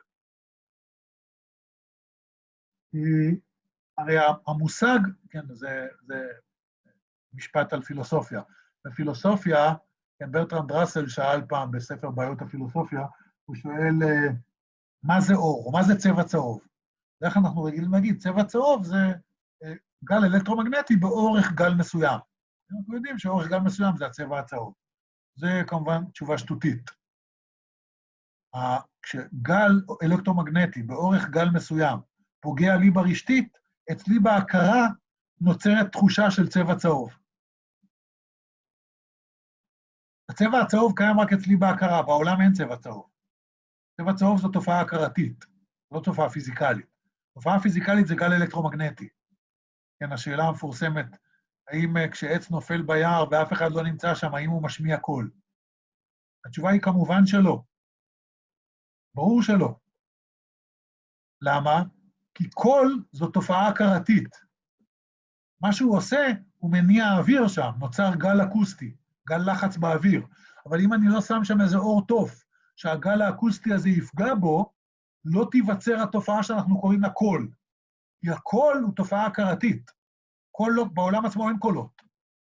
הרי המושג, כן, זה משפט על פילוסופיה. בפילוסופיה, כן, ברטרנד ראסל שאל פעם בספר בעיות הפילוסופיה, הוא שואל, מה זה אור, או מה זה צבע צהוב? איך אנחנו רגילים להגיד, צבע צהוב זה גל אלקטרומגנטי באורך גל מסוים. אנחנו יודעים שאורך גל מסוים זה הצבע הצהוב. זה כמובן תשובה שטותית. כשגל אלקטרומגנטי באורך גל מסוים פוגע לי ברשתית, אצלי בהכרה נוצרת תחושה של צבע צהוב. הצבע הצהוב קיים רק אצלי בהכרה, בעולם אין צבע צהוב. צבע צהוב זו תופעה הכרתית, לא תופעה פיזיקלית. תופעה פיזיקלית זה גל אלקטרומגנטי. כן, השאלה המפורסמת, האם כשעץ נופל ביער ואף אחד לא נמצא שם, האם הוא משמיע קול? התשובה היא כמובן שלא. ברור שלא. למה? כי קול זו תופעה הכרתית. מה שהוא עושה, הוא מניע האוויר שם, נוצר גל אקוסטי, גל לחץ באוויר. אבל אם אני לא שם שם איזה אור טוב, שהגל האקוסטי הזה יפגע בו, לא תיווצר התופעה שאנחנו קוראים לה קול. כי הקול הוא תופעה הכרתית. קול לא, בעולם עצמו אין קולות.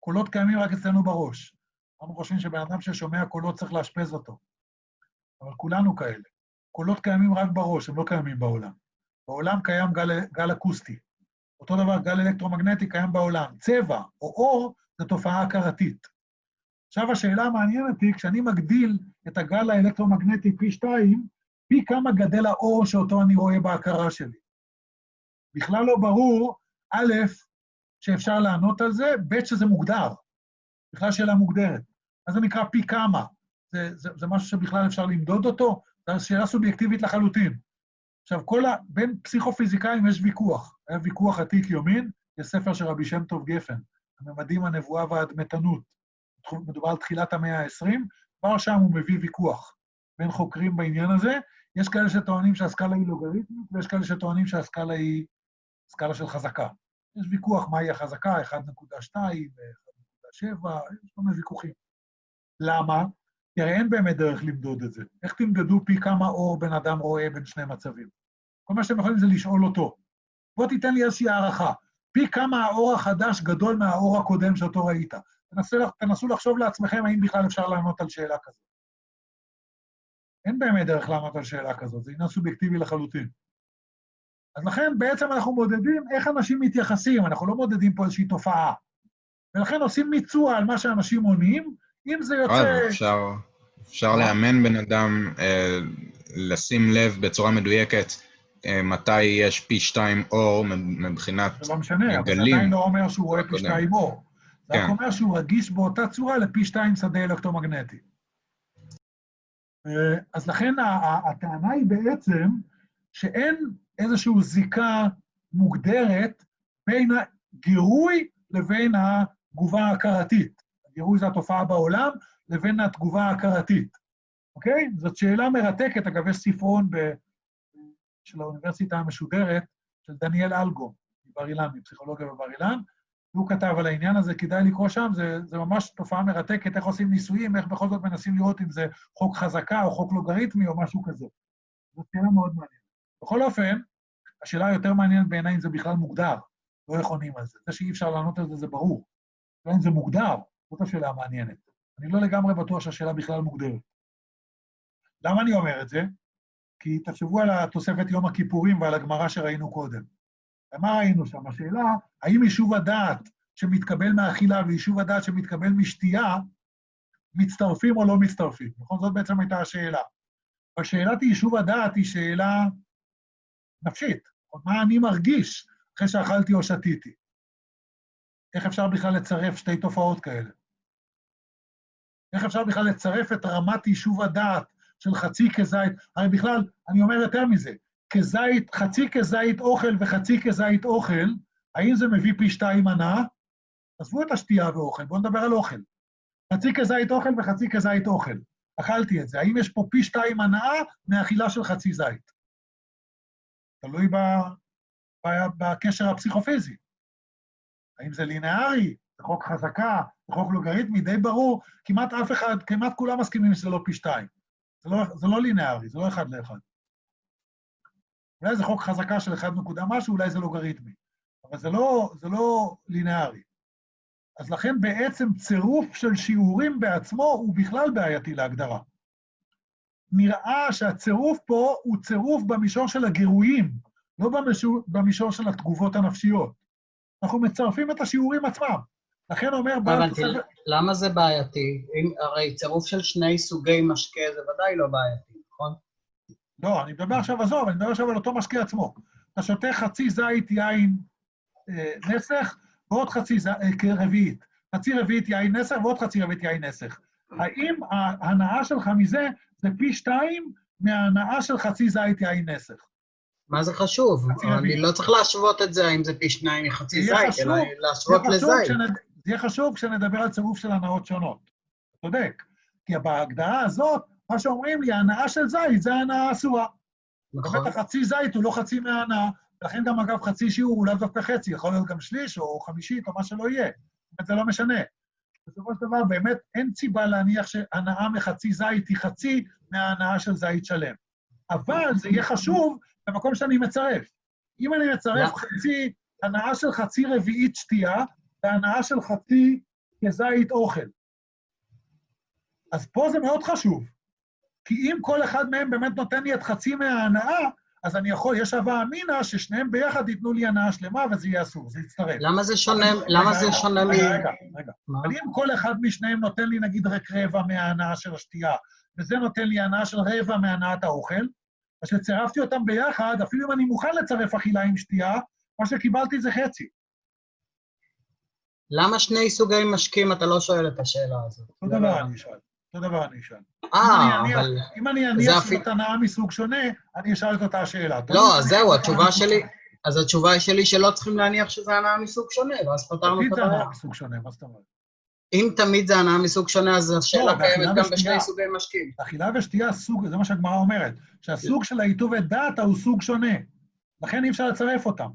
קולות קיימים רק אצלנו בראש. אנחנו חושבים שבן אדם ששומע קולות צריך לאשפז אותו. אבל כולנו כאלה. קולות קיימים רק בראש, הם לא קיימים בעולם. בעולם קיים גל אקוסטי. אותו דבר, גל אלקטרומגנטי קיים בעולם. צבע או אור זה תופעה הכרתית. עכשיו השאלה המעניינת היא, כשאני מגדיל את הגל האלקטרומגנטי פי 2, פי כמה גדל האור שאותו אני רואה בהכרה שלי. בכלל לא ברור, א', שאפשר לענות על זה, ב', שזה מוגדר. בכלל שאלה מוגדרת. אז זה נקרא פי כמה. זה משהו שבכלל אפשר למדוד אותו, זו שאלה סובייקטיבית לחלוטין. עכשיו, בין פסיכופיזיקאים יש ויכוח. היה ויכוח עתיק יומין, יש ספר של רבי שם טוב גפן, הממדים, הנבואה והדמתנות. מדובר על תחילת המאה ה-20, כבר שם הוא מביא ויכוח בין חוקרים בעניין הזה. יש כאלה שטוענים שהסקאלה היא לוגריתמית, ויש כאלה שטוענים שהסקאלה היא סקאלה של חזקה. יש ויכוח מהי החזקה, 1.2 ו-1.7, יש כל מיני ויכוחים. למה? כי הרי אין באמת דרך למדוד את זה. איך תמדדו פי כמה אור בן אדם רואה בין שני מצבים? כל מה שאתם יכולים זה לשאול אותו. בוא תיתן לי איזושהי הערכה. פי כמה האור החדש גדול מהאור הקודם שאותו ראית. תנסו לחשוב לעצמכם האם בכלל אפשר לענות על שאלה כזאת. אין באמת דרך לענות על שאלה כזאת, זה עניין סובייקטיבי לחלוטין. אז לכן בעצם אנחנו מודדים איך אנשים מתייחסים, אנחנו לא מודדים פה איזושהי תופעה. ולכן עושים מיצוע על מה שאנשים עונים, אם זה יוצא... אפשר לאמן בן אדם, לשים לב בצורה מדויקת, מתי יש פי 2 אור מבחינת גלים. זה לא משנה, אבל זה עדיין לא אומר שהוא רואה פי 2 אור. זה רק אומר שהוא רגיש באותה צורה לפי 2 שדה אלקטרומגנטי. אז לכן הטענה היא בעצם שאין איזושהי זיקה מוגדרת בין הגירוי לבין התגובה ההכרתית. הגירוי זה התופעה בעולם לבין התגובה ההכרתית. אוקיי? זאת שאלה מרתקת, אגב, יש ספרון של האוניברסיטה המשודרת, של דניאל אלגו, מבר אילן, מפסיכולוגיה בבר אילן, והוא כתב על העניין הזה, כדאי לקרוא שם, זה ממש תופעה מרתקת, איך עושים ניסויים, איך בכל זאת מנסים לראות אם זה חוק חזקה או חוק לוגריתמי או משהו כזה. זאת שאלה מאוד מעניינת. בכל אופן, השאלה היותר מעניינת בעיניי אם זה בכלל מוגדר, לא איך עונים על זה. זה שאי אפשר לענות על זה, זה ברור. אם זה מוגדר, זאת השאלה המעניינת. אני לא לגמרי בטוח שהשאלה בכלל מוגדרת. למה אני אומר את זה? כי תחשבו על התוספת יום הכיפורים ועל הגמרא שראינו קודם. ומה ראינו שם? השאלה, האם יישוב הדעת שמתקבל מאכילה ויישוב הדעת שמתקבל משתייה, מצטרפים או לא מצטרפים? נכון? זאת בעצם הייתה השאלה. השאלת יישוב הדעת היא שאלה נפשית. מה אני מרגיש אחרי שאכלתי או שתיתי? איך אפשר בכלל לצרף שתי תופעות כאלה? איך אפשר בכלל לצרף את רמת יישוב הדעת של חצי כזית? הרי בכלל, אני אומר יותר מזה, כזית, חצי כזית אוכל וחצי כזית אוכל, האם זה מביא פי 2 הנאה? עזבו את השתייה ואוכל, בואו נדבר על אוכל. חצי כזית אוכל וחצי כזית אוכל. אכלתי את זה. האם יש פה פי 2 הנאה מהאכילה של חצי זית? תלוי בקשר הפסיכופיזי. האם זה לינארי? זה חוק חזקה? זה חוק לוגריתמי? די ברור. כמעט כולם מסכימים שזה לא פי 2. זה לא לינארי, זה לא 1 ל-1. אולי זה חוק חזקה של 1 נקודה משהו, אולי זה לוגריתמי. אבל זה לא לינארי. אז לכן בעצם צירוף של שיעורים בעצמו הוא בכלל בעייתי להגדרה. נראה שהצירוף פה הוא צירוף במישור של הגירויים, לא במישור של התגובות הנפשיות. אנחנו מצרפים את השיעורים עצמם. לכן אומר... למה זה בעייתי? הרי צירוף של 2 סוגי משקה זה ודאי לא בעייתי, נכון? לא, אני מדבר עכשיו עזוב, אני מדבר עכשיו על אותו משקה עצמו. אתה שותה חצי זית יין נסך, ועוד חצי רביעית. חצי רביעית יין נסך, ועוד חצי רביעית יין נסך. האם ההנאה שלך מזה זה פי 2 מההנאה של חצי זית יין נסך? מה זה חשוב? אני לא צריך להשוות את זה, האם זה פי 2 מחצי זית, אלא להשוות לזית. זה יהיה חשוב כשנדבר על צירוף של הנאות שונות. אתה צודק. כי בהגדרה הזאת, מה שאומרים לי, ההנאה של זית זה ההנאה אסורה. נכון. באמת החצי זית הוא לא חצי מההנאה, ולכן גם אגב חצי שיעור הוא לא דווקא חצי, יכול להיות גם שליש או חמישית או מה שלא יהיה. זה לא משנה. בסופו של דבר באמת אין סיבה להניח שהנאה מחצי זית היא חצי מההנאה של זית שלם. אבל זה יהיה חשוב במקום שאני מצרף. אם אני מצרף הנאה של חצי רביעית שתייה, והנאה של חצי כזית אוכל. אז פה זה מאוד חשוב, כי אם כל אחד מהם באמת נותן לי את חצי מההנאה, אז אני יכול, יש הווה אמינה ששניהם ביחד ייתנו לי הנאה שלמה, וזה יהיה אסור, זה יצטרף. למה זה שונה מ... רגע. אבל אם כל אחד משניהם נותן לי, נגיד, רק רבע מההנאה של השתייה, וזה נותן לי הנאה של רבע מהנאת האוכל, אז שצירפתי אותם ביחד, אפילו אם אני מוכן לצרף אכילה עם שתייה, מה שקיבלתי זה חצי. למה שני סוגי משקים אתה לא שואל את השאלה הזאת? אותו דבר אני אשאל. אבל... אם אני אניח שזאת הנאה מסוג שונה, אני אשאל את אותה השאלה. לא, אז זהו, התשובה שלי... אז התשובה שלי שלא צריכים להניח שזה הנאה מסוג שונה, ואז פתרנו את הבעיה. תמיד זה הנאה מסוג שונה, מה זאת אומרת? אם תמיד זה הנאה מסוג שונה, אז השאלה קיימת גם בשני סוגי משקים. אכילה ושתייה, זה מה שהגמרא אומרת, שהסוג של העיטוב ודעת הוא סוג שונה, לכן אי אפשר לצרף אותם.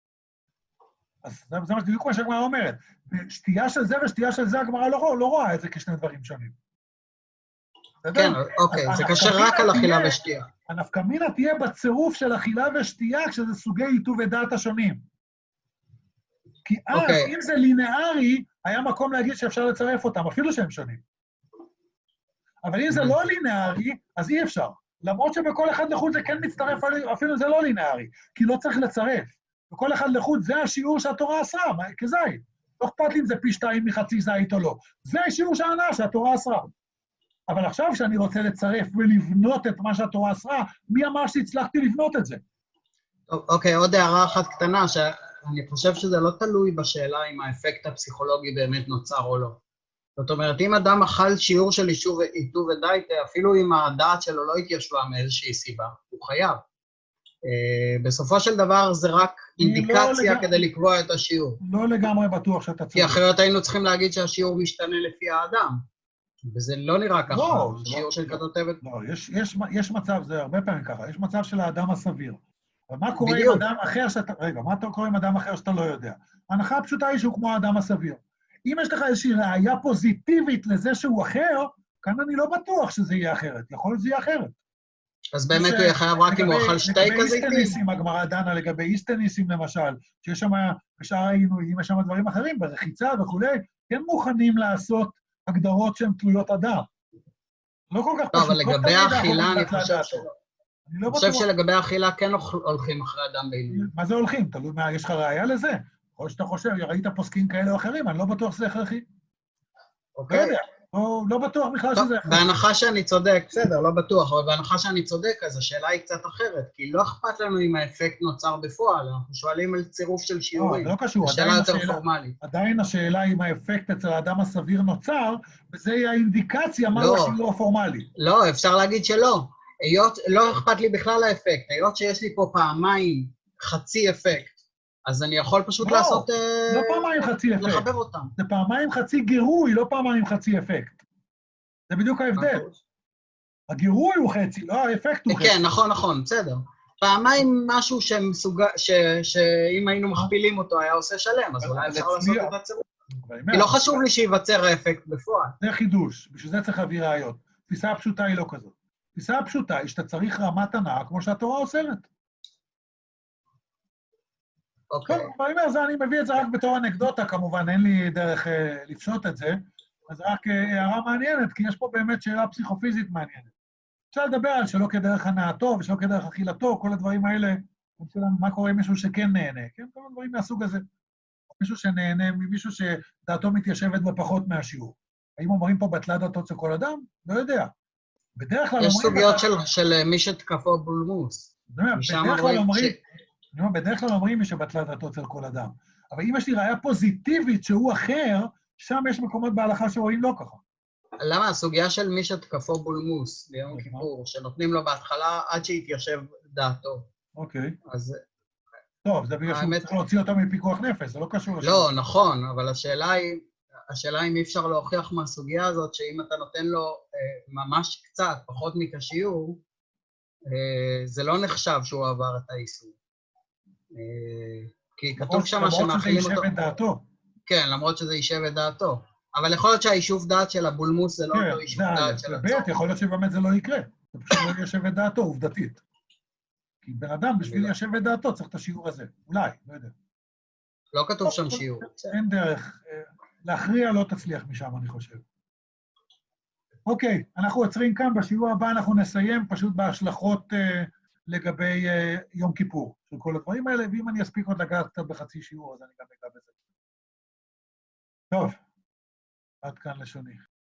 אז זה בדיוק מה שהגמרא אומרת. שתייה של זה ושתייה של זה, הגמרא לא רואה את זה כשני דברים שונים. כן, אוקיי, זה קשה רק על אכילה ושתייה. הנפקא מינה תהיה בצירוף של אכילה ושתייה כשזה סוגי עיטוב ודעת השונים. כי אז, אם זה לינארי, היה מקום להגיד שאפשר לצרף אותם, אפילו שהם שונים. אבל אם זה לא לינארי, אז אי אפשר. למרות שבכל אחד לחוד זה כן מצטרף, אפילו זה לא לינארי, כי לא צריך לצרף. בכל אחד לחוד זה השיעור שהתורה אסרה, כזית. לא אכפת לי אם זה פי 2 מחצי זית או לא. זה השיעור שההנאה שהתורה אסרה. אבל עכשיו שאני רוצה לצרף ולבנות את מה שהתורה אסרה, מי אמר שהצלחתי לבנות את זה? אוקיי, עוד הערה אחת קטנה, שאני חושב שזה לא תלוי בשאלה אם האפקט הפסיכולוגי באמת נוצר או לא. זאת אומרת, אם אדם אכל שיעור של עיטוב ודייטה, אפילו אם הדעת שלו לא התיישבה מאיזושהי סיבה, הוא חייב. בסופו של דבר זה רק אינדיקציה כדי לקבוע את השיעור. לא לגמרי בטוח שאתה צודק. כי אחרת היינו צריכים להגיד שהשיעור משתנה לפי האדם. וזה לא נראה ככה, שיעור של כתותבת. לא, יש מצב, זה הרבה פעמים ככה, יש מצב של האדם הסביר. אבל מה קורה עם אדם אחר שאתה... רגע, מה קורה עם אדם אחר שאתה לא יודע? ההנחה הפשוטה היא שהוא כמו האדם הסביר. אם יש לך איזושהי ראייה פוזיטיבית לזה שהוא אחר, כאן אני לא בטוח שזה יהיה אחרת. יכול להיות שזה יהיה אחרת. אז באמת הוא יהיה חייב רק אם הוא אכל שתי כזיתים? לגבי איסטניסים, הגמרא דנה לגבי איסטניסים למשל, שיש שם, בשאר העינויים, יש שם דברים אחרים, ברחיצה וכולי, כן מוכנים לעשות הגדרות שהן תלויות אדם. לא כל כך פשוט. אבל לגבי האכילה אני חושב שלא. אני חושב שלגבי האכילה כן הולכים אחרי אדם בעינויים. מה זה הולכים? תלוי מה, יש לך ראייה לזה? או שאתה חושב, ראית פוסקים כאלה או אחרים, אני לא בטוח שזה הכרחי. לא יודע, לא בטוח בכלל שזה הכרחי. בהנחה שאני צודק, בסדר, לא בטוח, אבל בהנחה שאני צודק, אז השאלה היא קצת אחרת, כי לא אכפת לנו אם האפקט נוצר בפועל, אנחנו שואלים על צירוף של שיעורים. לא, זה לא קשור. השאלה יותר פורמלית. עדיין השאלה אם האפקט אצל האדם הסביר נוצר, וזה יהיה האינדיקציה מה הוא השיעור הפורמלי. לא, אפשר להגיד שלא. לא אכפת לי בכלל האפקט, היות שיש לי פה פעמיים חצי אפקט, אז אני יכול פשוט לעשות... לא פעמיים חצי אפקט. לחבר אותם. זה פעמיים חצי גירוי, לא פעמיים חצי אפקט. זה בדיוק ההבדל. הגירוי הוא חצי, לא האפקט הוא חצי. כן, נכון, בסדר. פעמיים משהו שאם היינו מכפילים אותו היה עושה שלם, אז אולי אפשר לעשות את הצירוף. כי לא חשוב לי שיווצר האפקט בפועל. זה חידוש, בשביל זה צריך להביא ראיות. תפיסה הפשוטה היא לא כזאת. תפיסה הפשוטה היא שאתה צריך רמת הנאה כמו שהתורה אוסרת. אוקיי. טוב, אני מביא את זה רק בתור אנקדוטה, כמובן, אין לי דרך לפשוט את זה, אז רק הערה מעניינת, כי יש פה באמת שאלה פסיכופיזית מעניינת. אפשר לדבר על שלא כדרך הנאתו ושלא כדרך אכילתו, כל הדברים האלה, מה קורה עם מישהו שכן נהנה, כן? כל הדברים מהסוג הזה. מישהו שנהנה, מישהו שדעתו מתיישבת בפחות מהשיעור. האם אומרים פה בטלה דעתו של כל אדם? לא יודע. בדרך כלל יש סוגיות של מי שתקפו בולמוס. בדרך כלל אומרים מי שבטלה דעתו אצל כל אדם. אבל אם יש לי ראייה פוזיטיבית שהוא אחר, שם יש מקומות בהלכה שרואים לא ככה. למה? הסוגיה של מי שתקפו בולמוס ביום כיפור, שנותנים לו בהתחלה עד שיתיישב דעתו. אוקיי. אז... טוב, זה בגלל שהוא צריך להוציא אותו מפיקוח נפש, זה לא קשור לשם. לא, נכון, אבל השאלה היא אם אי אפשר להוכיח מהסוגיה הזאת, שאם אתה נותן לו ממש קצת, פחות מכשיעור, זה לא נחשב שהוא עבר את האיסור. כי כתוב שם שמאכילים אותו... למרות שזה יישב את דעתו. כן, למרות שזה יישב את דעתו. אבל יכול להיות שהיישוב דעת של הבולמוס זה לא אותו יישוב דעת של הצור. יכול להיות שבאמת זה לא יקרה. זה פשוט לא יישב את דעתו, עובדתית. כי בן אדם בשביל ליישב את דעתו צריך את השיעור הזה. אולי, לא יודע. לא כתוב שם שיעור. אין דרך. להכריע לא תצליח משם, אני חושב. אוקיי, אנחנו עוצרים כאן, בשיעור הבא אנחנו נסיים פשוט בהשלכות לגבי יום כיפור, של כל הדברים האלה, ואם אני אספיק עוד לגעת קצת בחצי שיעור, אז אני גם אגע בזה. טוב, עד כאן לשוני.